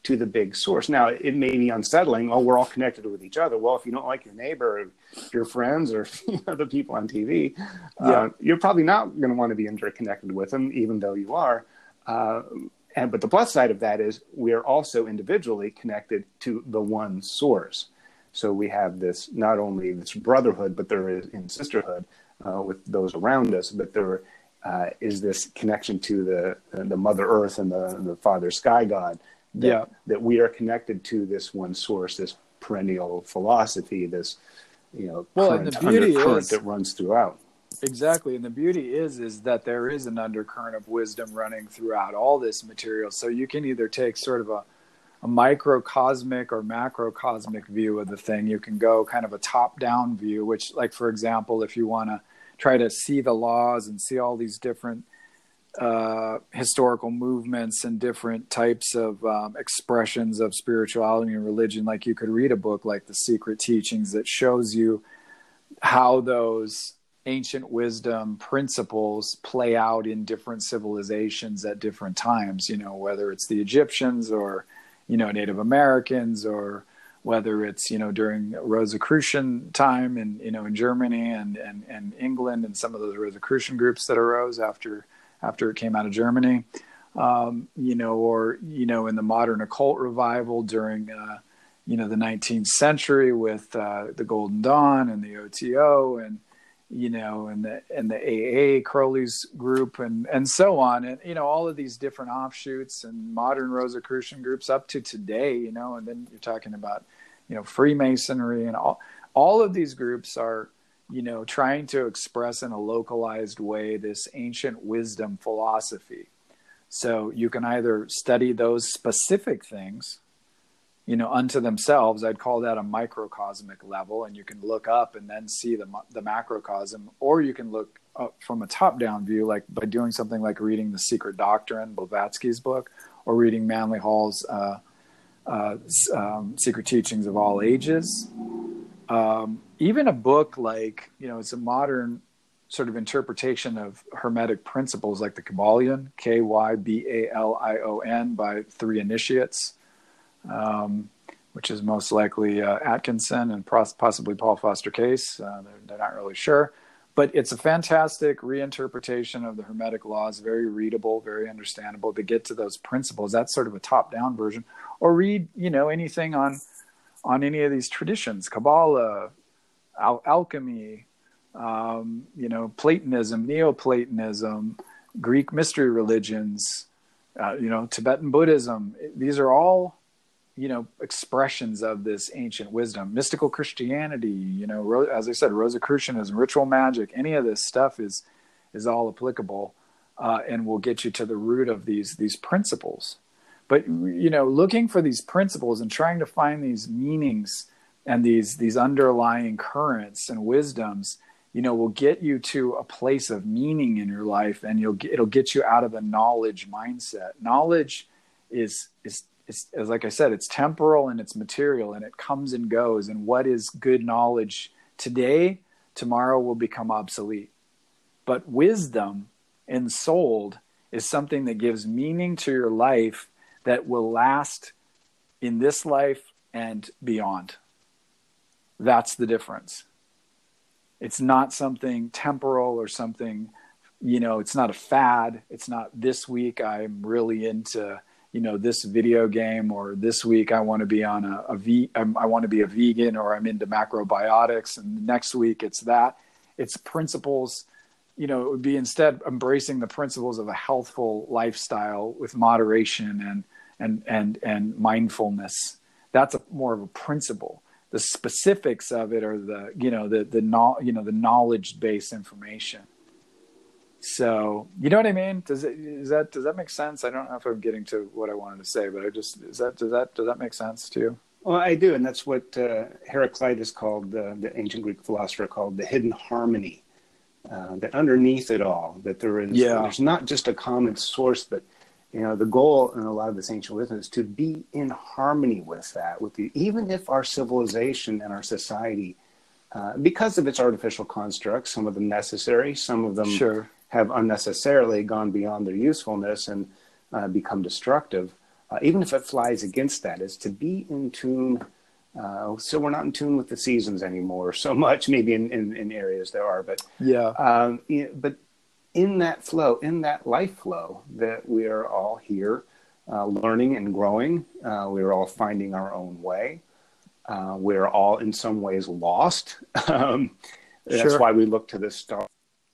to the big source. Now, it may be unsettling. Oh, we're all connected with each other. Well, if you don't like your neighbor, or your friends, or you know, the people on T V, yeah. uh, you're probably not going to want to be interconnected with them, even though you are. Uh, and but the plus side of that is we are also individually connected to the one source. So we have this, not only this brotherhood, but there is in sisterhood uh, with those around us, but there uh, is this connection to the the Mother Earth and the, the Father Sky God. That, yeah. that we are connected to this one source, this perennial philosophy, this, you know, well, current, and the beauty undercurrent is, that runs throughout. Exactly. And the beauty is, is that there is an undercurrent of wisdom running throughout all this material. So you can either take sort of a, a microcosmic or macrocosmic view of the thing. You can go kind of a top-down view, which, like, for example, if you want to try to see the laws and see all these different uh, historical movements and different types of um, expressions of spirituality and religion, like you could read a book like The Secret Teachings that shows you how those ancient wisdom principles play out in different civilizations at different times, you know, whether it's the Egyptians or, you know, Native Americans, or whether it's, you know, during Rosicrucian time and, you know, in Germany and, and, and England and some of those Rosicrucian groups that arose after after it came out of Germany, um, you know, or, you know, in the modern occult revival during, uh, you know, the nineteenth century with uh, the Golden Dawn and the O T O and, you know, and the and the A A, Crowley's group, and and so on, and you know, all of these different offshoots and modern Rosicrucian groups up to today, you know, and then you're talking about, you know, Freemasonry and all all of these groups are, you know, trying to express in a localized way this ancient wisdom philosophy. So you can either study those specific things, you know, unto themselves. I'd call that a microcosmic level, and you can look up and then see the the macrocosm, or you can look up from a top-down view, like by doing something like reading The Secret Doctrine, Blavatsky's book, or reading Manly Hall's uh, uh, um, Secret Teachings of All Ages. Um, even a book like, you know, it's a modern sort of interpretation of Hermetic principles like the Kybalion, K Y B A L I O N, by three initiates. Um, which is most likely uh, Atkinson and possibly Paul Foster Case. Uh, they're, they're not really sure. But it's a fantastic reinterpretation of the Hermetic laws, very readable, very understandable to get to those principles. That's sort of a top-down version. Or read, you know, anything on on any of these traditions, Kabbalah, al- alchemy, um, you know, Platonism, Neoplatonism, Greek mystery religions, uh, you know, Tibetan Buddhism. These are all, you know, expressions of this ancient wisdom. Mystical Christianity, you know, Ro- as I said, Rosicrucianism, ritual magic, any of this stuff is is all applicable uh, and will get you to the root of these these principles. But, you know, looking for these principles and trying to find these meanings and these these underlying currents and wisdoms, you know, will get you to a place of meaning in your life, and you'll get, it'll get you out of the knowledge mindset. Knowledge is is It's, as like I said, it's temporal and it's material, and it comes and goes. And what is good knowledge today, tomorrow will become obsolete. But wisdom, ensouled, is something that gives meaning to your life that will last in this life and beyond. That's the difference. It's not something temporal or something, you know, it's not a fad. It's not this week I'm really into, you know, this video game, or this week I want to be on a, a ve- I want to be a vegan, or I'm into macrobiotics, and next week it's that. It's principles, you know, it would be instead embracing the principles of a healthful lifestyle with moderation and and and and mindfulness. That's a more of a principle. The specifics of it are the, you know, the the no, you know, the knowledge-based information. So, you know what I mean? Does it, is that, does that make sense? I don't know if I'm getting to what I wanted to say, but I just, is that, does that, does that make sense to you? Well, I do. And that's what uh, Heraclitus called, uh, the ancient Greek philosopher called the hidden harmony, uh, that underneath it all, that there is, yeah. there's not just a common source, but, you know, the goal in a lot of this ancient wisdom is to be in harmony with that, with the, even if our civilization and our society, uh, because of its artificial constructs, some of them necessary, some of them sure. have unnecessarily gone beyond their usefulness and uh, become destructive. uh, even if it flies against that, is to be in tune. Uh, so we're not in tune with the seasons anymore so much, maybe in, in, in areas there are, but yeah, um, you know, but in that flow, in that life flow, that we are all here uh, learning and growing. Uh, we're all finding our own way. Uh, we're all in some ways lost. um, that's sure. why we look to the stars.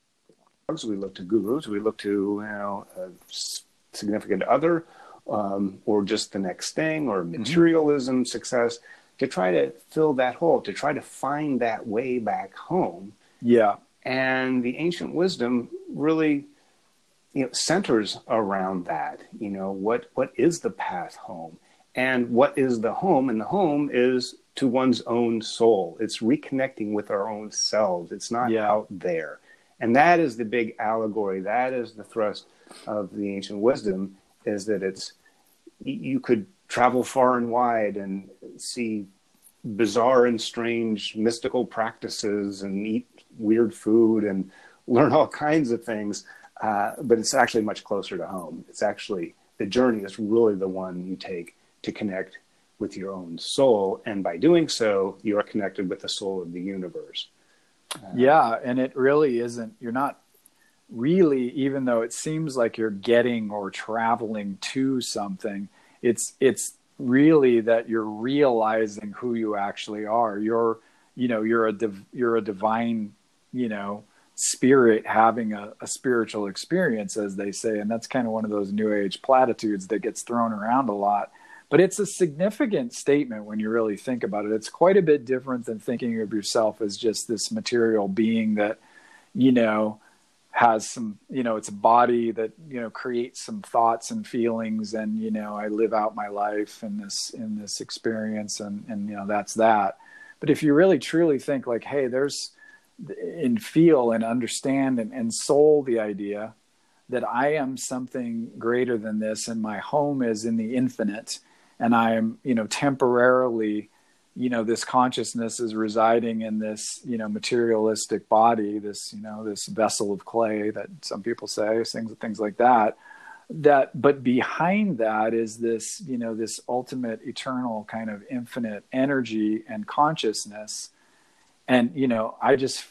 We look to gurus. We look to, you know, a significant other, um, or just the next thing, or materialism, mm-hmm. success, to try to fill that hole, to try to find that way back home. Yeah. And the ancient wisdom really, you know, centers around that. You know, what what is the path home? And what is the home? And the home is to one's own soul. It's reconnecting with our own selves. It's not yeah. out there. And that is the big allegory. That is the thrust of the ancient wisdom, is that it's, you could travel far and wide and see bizarre and strange mystical practices and eat weird food and learn all kinds of things. Uh, but it's actually much closer to home. It's actually, the journey is really the one you take to connect with your own soul. And by doing so, you are connected with the soul of the universe. Uh, yeah. And it really isn't, you're not really, even though it seems like you're getting or traveling to something, it's, it's really that you're realizing who you actually are. You're, you know, you're a, div, you're a divine, you know, spirit having a, a spiritual experience, as they say. And that's kind of one of those new age platitudes that gets thrown around a lot. But it's a significant statement when you really think about it. It's quite a bit different than thinking of yourself as just this material being that, you know, has some, you know, it's a body that, you know, creates some thoughts and feelings, and, you know, I live out my life in this, in this experience, and, and, you know, that's that. But if you really truly think like, hey, there's, and feel and understand and, and soul the idea that I am something greater than this, and my home is in the infinite, and I am, you know, temporarily, you know, this consciousness is residing in this, you know, materialistic body, this, you know, this vessel of clay that some people say, things, things like that, that, but behind that is this, you know, this ultimate eternal kind of infinite energy and consciousness. And, you know, I just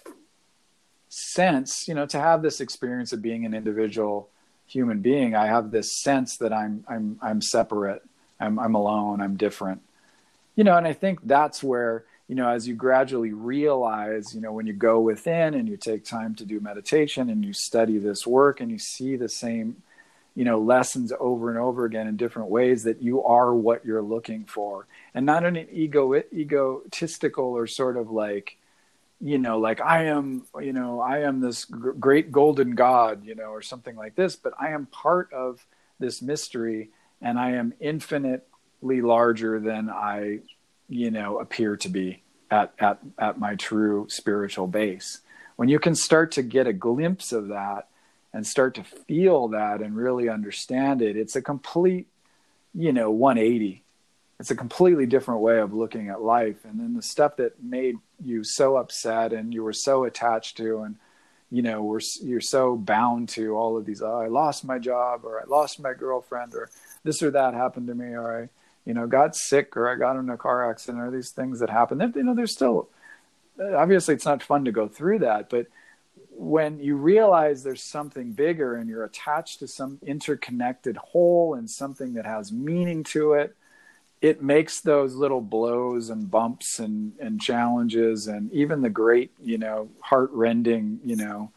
sense, you know, to have this experience of being an individual human being, I have this sense that I'm, I'm, I'm separate. I'm, I'm alone. I'm different, you know, and I think that's where, you know, as you gradually realize, you know, when you go within and you take time to do meditation and you study this work and you see the same, you know, lessons over and over again in different ways, that you are what you're looking for, and not in an ego, egotistical or sort of like, you know, like I am, you know, I am this g- great golden God, you know, or something like this, but I am part of this mystery, and I am infinitely larger than I, you know, appear to be at, at, at my true spiritual base. When you can start to get a glimpse of that and start to feel that and really understand it, it's a complete, you know, one eighty. It's a completely different way of looking at life. And then the stuff that made you so upset and you were so attached to, and, you know, we're, you're so bound to all of these, oh, I lost my job, or I lost my girlfriend, or this or that happened to me, or I, you know, got sick, or I got in a car accident, or these things that happen. You know, there's still, obviously it's not fun to go through that, but when you realize there's something bigger and you're attached to some interconnected whole and something that has meaning to it, it makes those little blows and bumps and, and challenges, and even the great, you know, heart-rending, you know,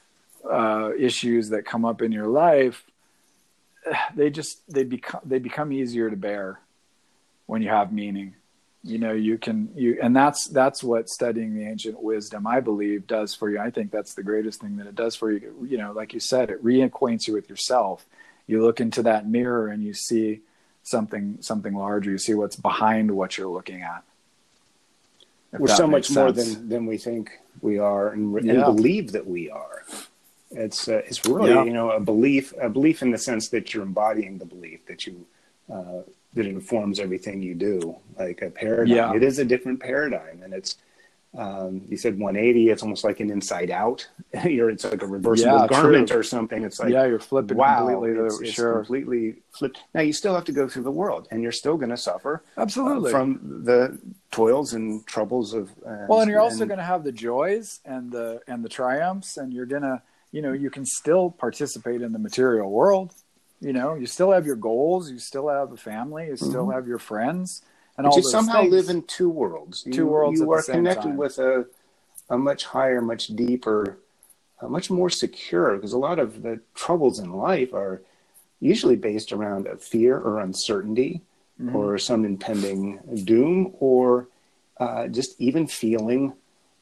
uh, issues that come up in your life, they just, they become, they become easier to bear when you have meaning. You know, you can, you, and that's, that's what studying the ancient wisdom, I believe, does for you. I think that's the greatest thing that it does for you. You know, like you said, it reacquaints you with yourself. You look into that mirror and you see something, something larger. You see what's behind what you're looking at. We're so much more than, than we think we are, and, and yeah. believe that we are. It's, uh, it's really, yeah. you know, a belief, a belief in the sense that you're embodying the belief, that you, uh, that it informs everything you do, like a paradigm. Yeah. It is a different paradigm, and it's, Um, you said one eighty. It's almost like an inside out. You're, it's like a reversible Yeah, garment true. or something. It's like, Yeah, you're flipping wow, completely. it's, The, it's sure. completely flipped. Now you still have to go through the world, and you're still going to suffer Absolutely. uh, from the toils and troubles of. Uh, Well, and you're also and, going to have the joys and the and the triumphs, and you're gonna, you know, you can still participate in the material world. You know, you still have your goals, you still have a family, you still mm-hmm. have your friends, and but all you those somehow things. live in two worlds. Two you, worlds you at are the same connected time. with a a much higher, much deeper, uh, much more secure. Because a lot of the troubles in life are usually based around a fear or uncertainty, mm-hmm. or some impending doom, or uh, just even feeling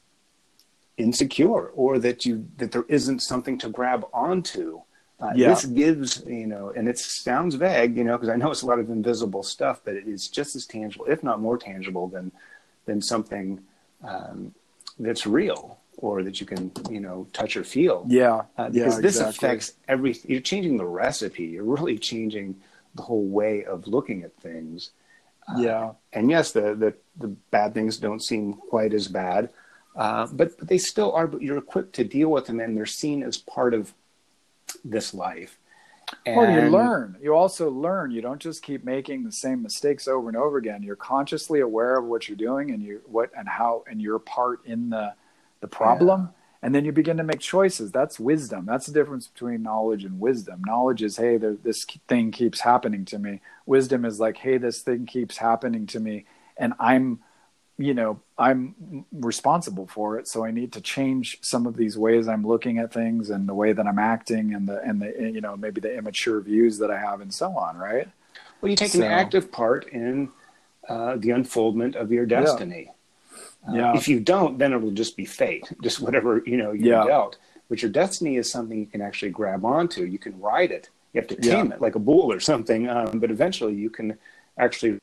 insecure, or that you that there isn't something to grab onto. Uh, Yeah. This gives, you know, and it sounds vague, you know, because I know it's a lot of invisible stuff, but it is just as tangible, if not more tangible, than than something um, that's real, or that you can, you know, touch or feel. Yeah, uh, because yeah, this exactly. affects everything. You're changing the recipe. You're really changing the whole way of looking at things. Yeah. Uh, and yes, the, the the bad things don't seem quite as bad, uh, but, but they still are. But you're equipped to deal with them, and they're seen as part of this life. And Well, you learn. You also learn. You don't just keep making the same mistakes over and over again. You're consciously aware of what you're doing and you what and how and your part in the the problem. Yeah. And then you begin to make choices. That's wisdom. That's the difference between knowledge and wisdom. Knowledge is, hey, there, this thing keeps happening to me. Wisdom is like, hey, this thing keeps happening to me, and I'm, you know, I'm responsible for it. So I need to change some of these ways I'm looking at things and the way that I'm acting and the, and the, you know, maybe the immature views that I have and so on. Right. Well, you take so, an active part in uh, the unfoldment of your destiny. Yeah. Uh, yeah. If you don't, then it will just be fate, just whatever, you know, you're yeah. dealt. But your destiny is something you can actually grab onto. You can ride it. You have to tame yeah. it like a bull or something. Um, but eventually you can actually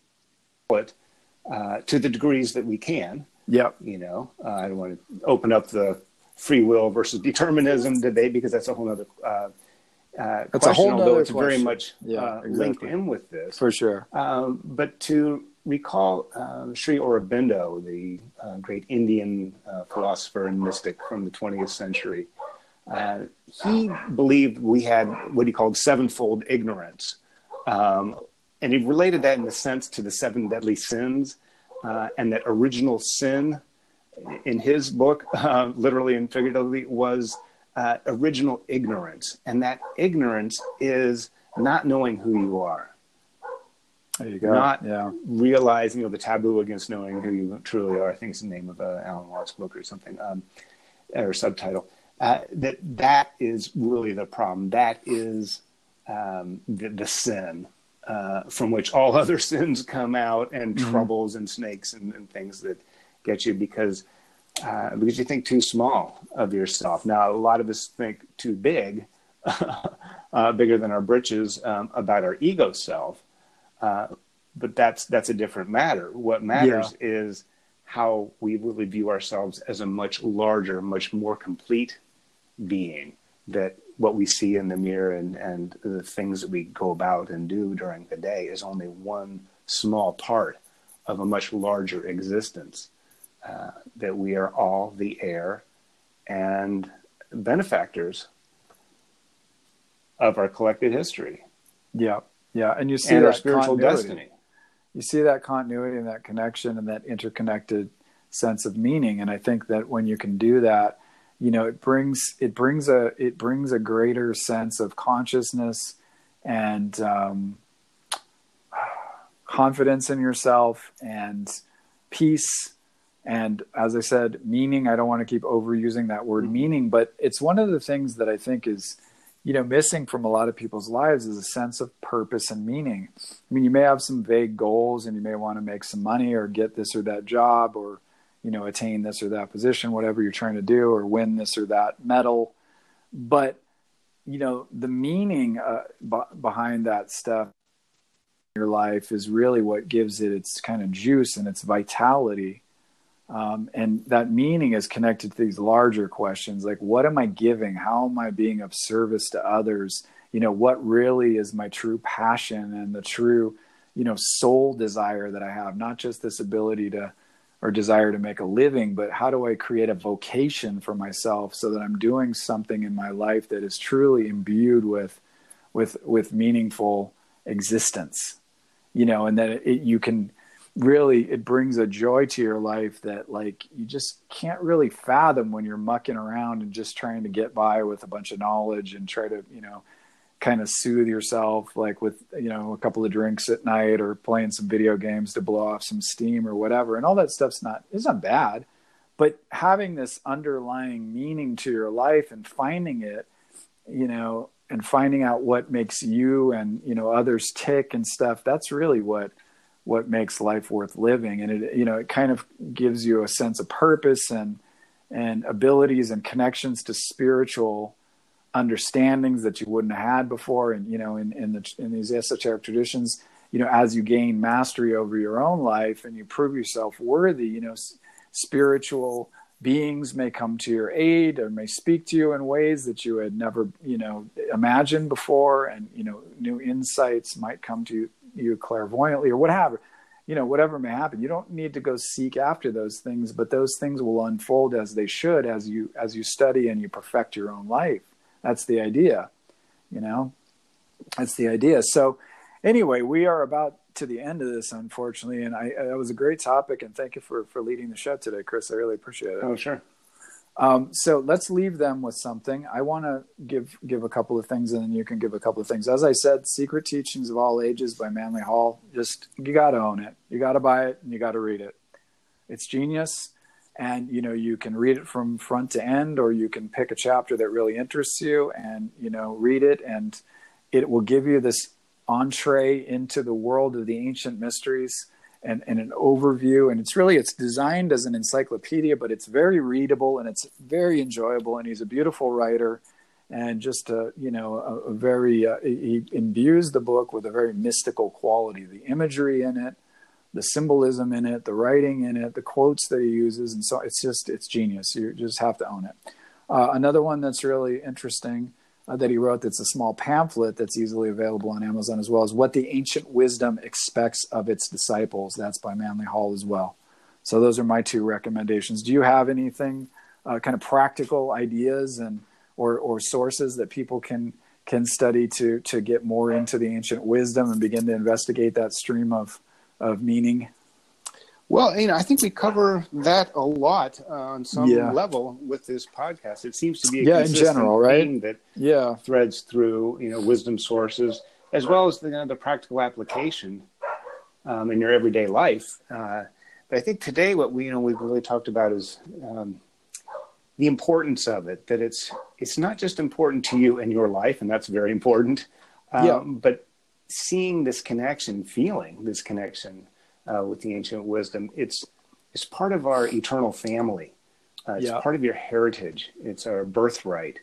put Uh, to the degrees that we can. Yep. You know, uh, I don't want to open up the free will versus determinism debate because that's a whole other uh, uh, that's question, a whole although it's question. very much yeah, uh, exactly. linked in with this. For sure. Um, but to recall um, Sri Aurobindo, the uh, great Indian uh, philosopher and mystic from the twentieth century, uh, he believed we had what he called sevenfold ignorance. Um, And he related that in the sense to the seven deadly sins, uh, and that original sin in his book, uh, literally and figuratively, was uh, original ignorance. And that ignorance is not knowing who you are. There you go. Not yeah. realizing, you know, the taboo against knowing who you truly are. I think it's the name of uh, Alan Watts' book or something, um, or subtitle. Uh, that that is really the problem. That is um, the, the sin. Uh, from which all other sins come out, and mm-hmm. troubles and snakes and, and things that get you because uh, because you think too small of yourself. Now, a lot of us think too big, uh, bigger than our britches, um, about our ego self. Uh, but that's that's a different matter. What matters yeah. is how we really view ourselves as a much larger, much more complete being. That what we see in the mirror and, and the things that we go about and do during the day is only one small part of a much larger existence, uh, that we are all the heir and benefactors of our collected history. Yeah, yeah. And you see and that our spiritual continuity. destiny. You see that continuity and that connection and that interconnected sense of meaning. And I think that when you can do that, you know, it brings it brings a it brings a greater sense of consciousness and um, confidence in yourself and peace. And as I said, meaning. I don't want to keep overusing that word, mm-hmm. meaning, but it's one of the things that I think is, you know, missing from a lot of people's lives is a sense of purpose and meaning. I mean, you may have some vague goals, and you may want to make some money or get this or that job, or you know, attain this or that position, whatever you're trying to do, or win this or that medal. But, you know, the meaning uh, b- behind that stuff in your life is really what gives it its kind of juice and its vitality. Um, and that meaning is connected to these larger questions, like, what am I giving? How am I being of service to others? You know, what really is my true passion and the true, you know, soul desire that I have, not just this ability to, or desire to make a living, but how do I create a vocation for myself so that I'm doing something in my life that is truly imbued with, with, with meaningful existence, you know, and that it, it, you can really, it brings a joy to your life that like, you just can't really fathom when you're mucking around and just trying to get by with a bunch of knowledge and try to, you know, kind of soothe yourself, like with, you know, a couple of drinks at night or playing some video games to blow off some steam or whatever. And all that stuff's not, it's not bad, but having this underlying meaning to your life and finding it, you know, and finding out what makes you and, you know, others tick and stuff, that's really what, what makes life worth living. And it, you know, it kind of gives you a sense of purpose and, and abilities and connections to spiritual understandings that you wouldn't have had before. And, you know, in, in the, in these esoteric traditions, you know, as you gain mastery over your own life and you prove yourself worthy, you know, s- spiritual beings may come to your aid or may speak to you in ways that you had never, you know, imagined before. And, you know, new insights might come to you, you clairvoyantly or whatever, you know, whatever may happen. You don't need to go seek after those things, but those things will unfold as they should, as you, as you study and you perfect your own life. That's the idea, you know, that's the idea. So anyway, we are about to the end of this, unfortunately. And I, it was a great topic, and thank you for, for leading the show today, Chris. I really appreciate it. Oh, sure. Um, so let's leave them with something. I want to give, give a couple of things, and then you can give a couple of things. As I said, Secret Teachings of All Ages by Manly Hall. Just, you got to own it. You got to buy it and you got to read it. It's genius. And, you know, you can read it from front to end, or you can pick a chapter that really interests you and, you know, read it. And it will give you this entree into the world of the ancient mysteries and, and an overview. And it's really, it's designed as an encyclopedia, but it's very readable and it's very enjoyable. And he's a beautiful writer and just, a, you know, a, a very, uh, he imbues the book with a very mystical quality, the imagery in it, the symbolism in it, the writing in it, the quotes that he uses. And so it's just, it's genius. You just have to own it. Uh, another one that's really interesting uh, that he wrote, that's a small pamphlet that's easily available on Amazon as well, is What the Ancient Wisdom Expects of Its Disciples. That's by Manly Hall as well. So those are my two recommendations. Do you have anything uh, kind of practical ideas and, or, or sources that people can, can study to, to get more into the ancient wisdom and begin to investigate that stream of, of meaning? Well, you know, I think we cover that a lot uh, on some yeah. level with this podcast. It seems to be a yeah, consistent in general, right? theme that yeah. threads through, you know, wisdom sources, as well as the, you know, the practical application um, in your everyday life. Uh, but I think today what we, you know, we've really talked about is um, the importance of it, that it's it's not just important to you and your life, and that's very important, um, yeah. but seeing this connection, feeling this connection uh, with the ancient wisdom, it's it's part of our eternal family. Uh, it's yeah. part of your heritage. It's our birthright.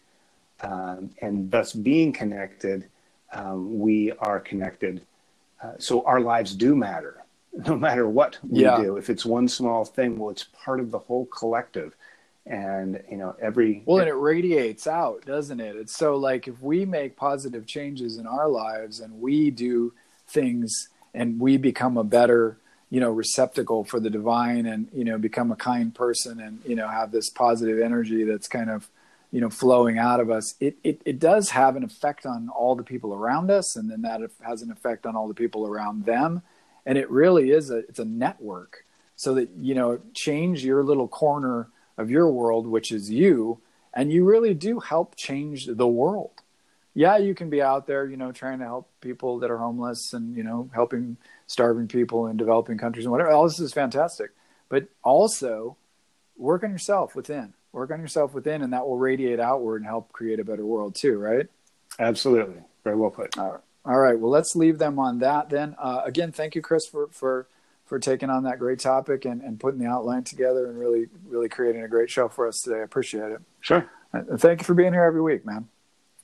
Um, and thus being connected, um, we are connected. Uh, so our lives do matter, no matter what we yeah. do. If it's one small thing, well, it's part of the whole collective. And, you know, every... Well, and it radiates out, doesn't it? It's so like if we make positive changes in our lives and we do things and we become a better, you know, receptacle for the divine and, you know, become a kind person and, you know, have this positive energy that's kind of, you know, flowing out of us, it, it, it does have an effect on all the people around us. And then that has an effect on all the people around them. And it really is a, it's a network so that, you know, change your little corner of your world, which is you, and you really do help change the world. Yeah, you can be out there, you know, trying to help people that are homeless and, you know, helping starving people in developing countries and whatever. All this is fantastic. But also work on yourself within. Work on yourself within, and that will radiate outward and help create a better world too, right? Absolutely. Very well put. All right. All right. Well, let's leave them on that then. Uh, again, thank you, Chris, for, for, for taking on that great topic and, and putting the outline together and really, really creating a great show for us today. I appreciate it. Sure. And thank you for being here every week, man.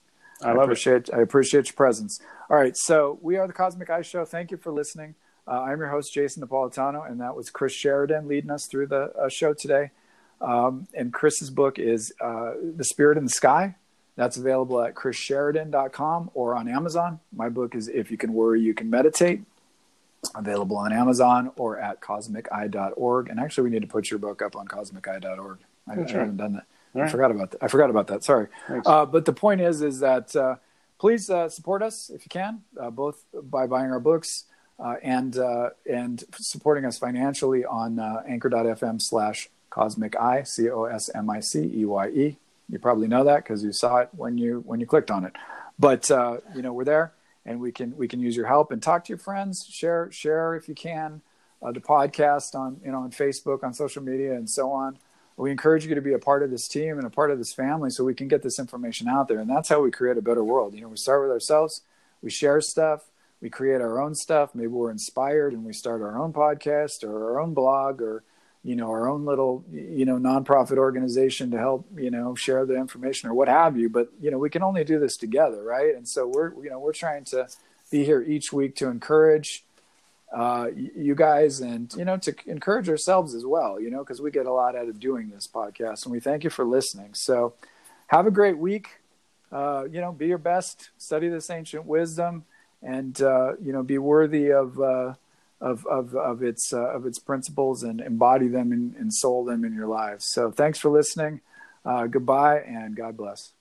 I, I love appreciate it. I appreciate your presence. All right. So we are the Cosmic Eye Show. Thank you for listening. Uh, I'm your host, Jason Napolitano, and that was Chris Sheridan leading us through the uh, show today. Um, and Chris's book is uh, The Spirit in the Sky. That's available at chris sheridan dot com or on Amazon. My book is If You Can Worry, You Can Meditate. available on Amazon or at cosmic eye dot org. And actually, we need to put your book up on cosmic eye dot org. I, I haven't done that. All I right. forgot about that. I forgot about that. Sorry. Uh, but the point is, is that uh, please uh, support us if you can, uh, both by buying our books uh, and uh, and supporting us financially on uh, anchor dot f m slash cosmic eye, C O S M I C E Y E. You probably know that because you saw it when you when you clicked on it. But uh, you know, we're there, and we can we can use your help and talk to your friends. Share share if you can uh, the podcast on you know on Facebook, on social media, and so on. We encourage you to be a part of this team and a part of this family so we can get this information out there. And that's how we create a better world. You know, we start with ourselves, we share stuff, we create our own stuff. Maybe we're inspired and we start our own podcast or our own blog or, you know, our own little, you know, nonprofit organization to help, you know, share the information or what have you. But, you know, we can only do this together, right? And so we're, you know, we're trying to be here each week to encourage uh, you guys and, you know, to encourage ourselves as well, you know, because we get a lot out of doing this podcast, and we thank you for listening. So have a great week. Uh, you know, be your best, study this ancient wisdom, and, uh, you know, be worthy of, uh, of, of, of its, uh, of its principles, and embody them and, and soul them in your lives. So thanks for listening. Uh, goodbye and God bless.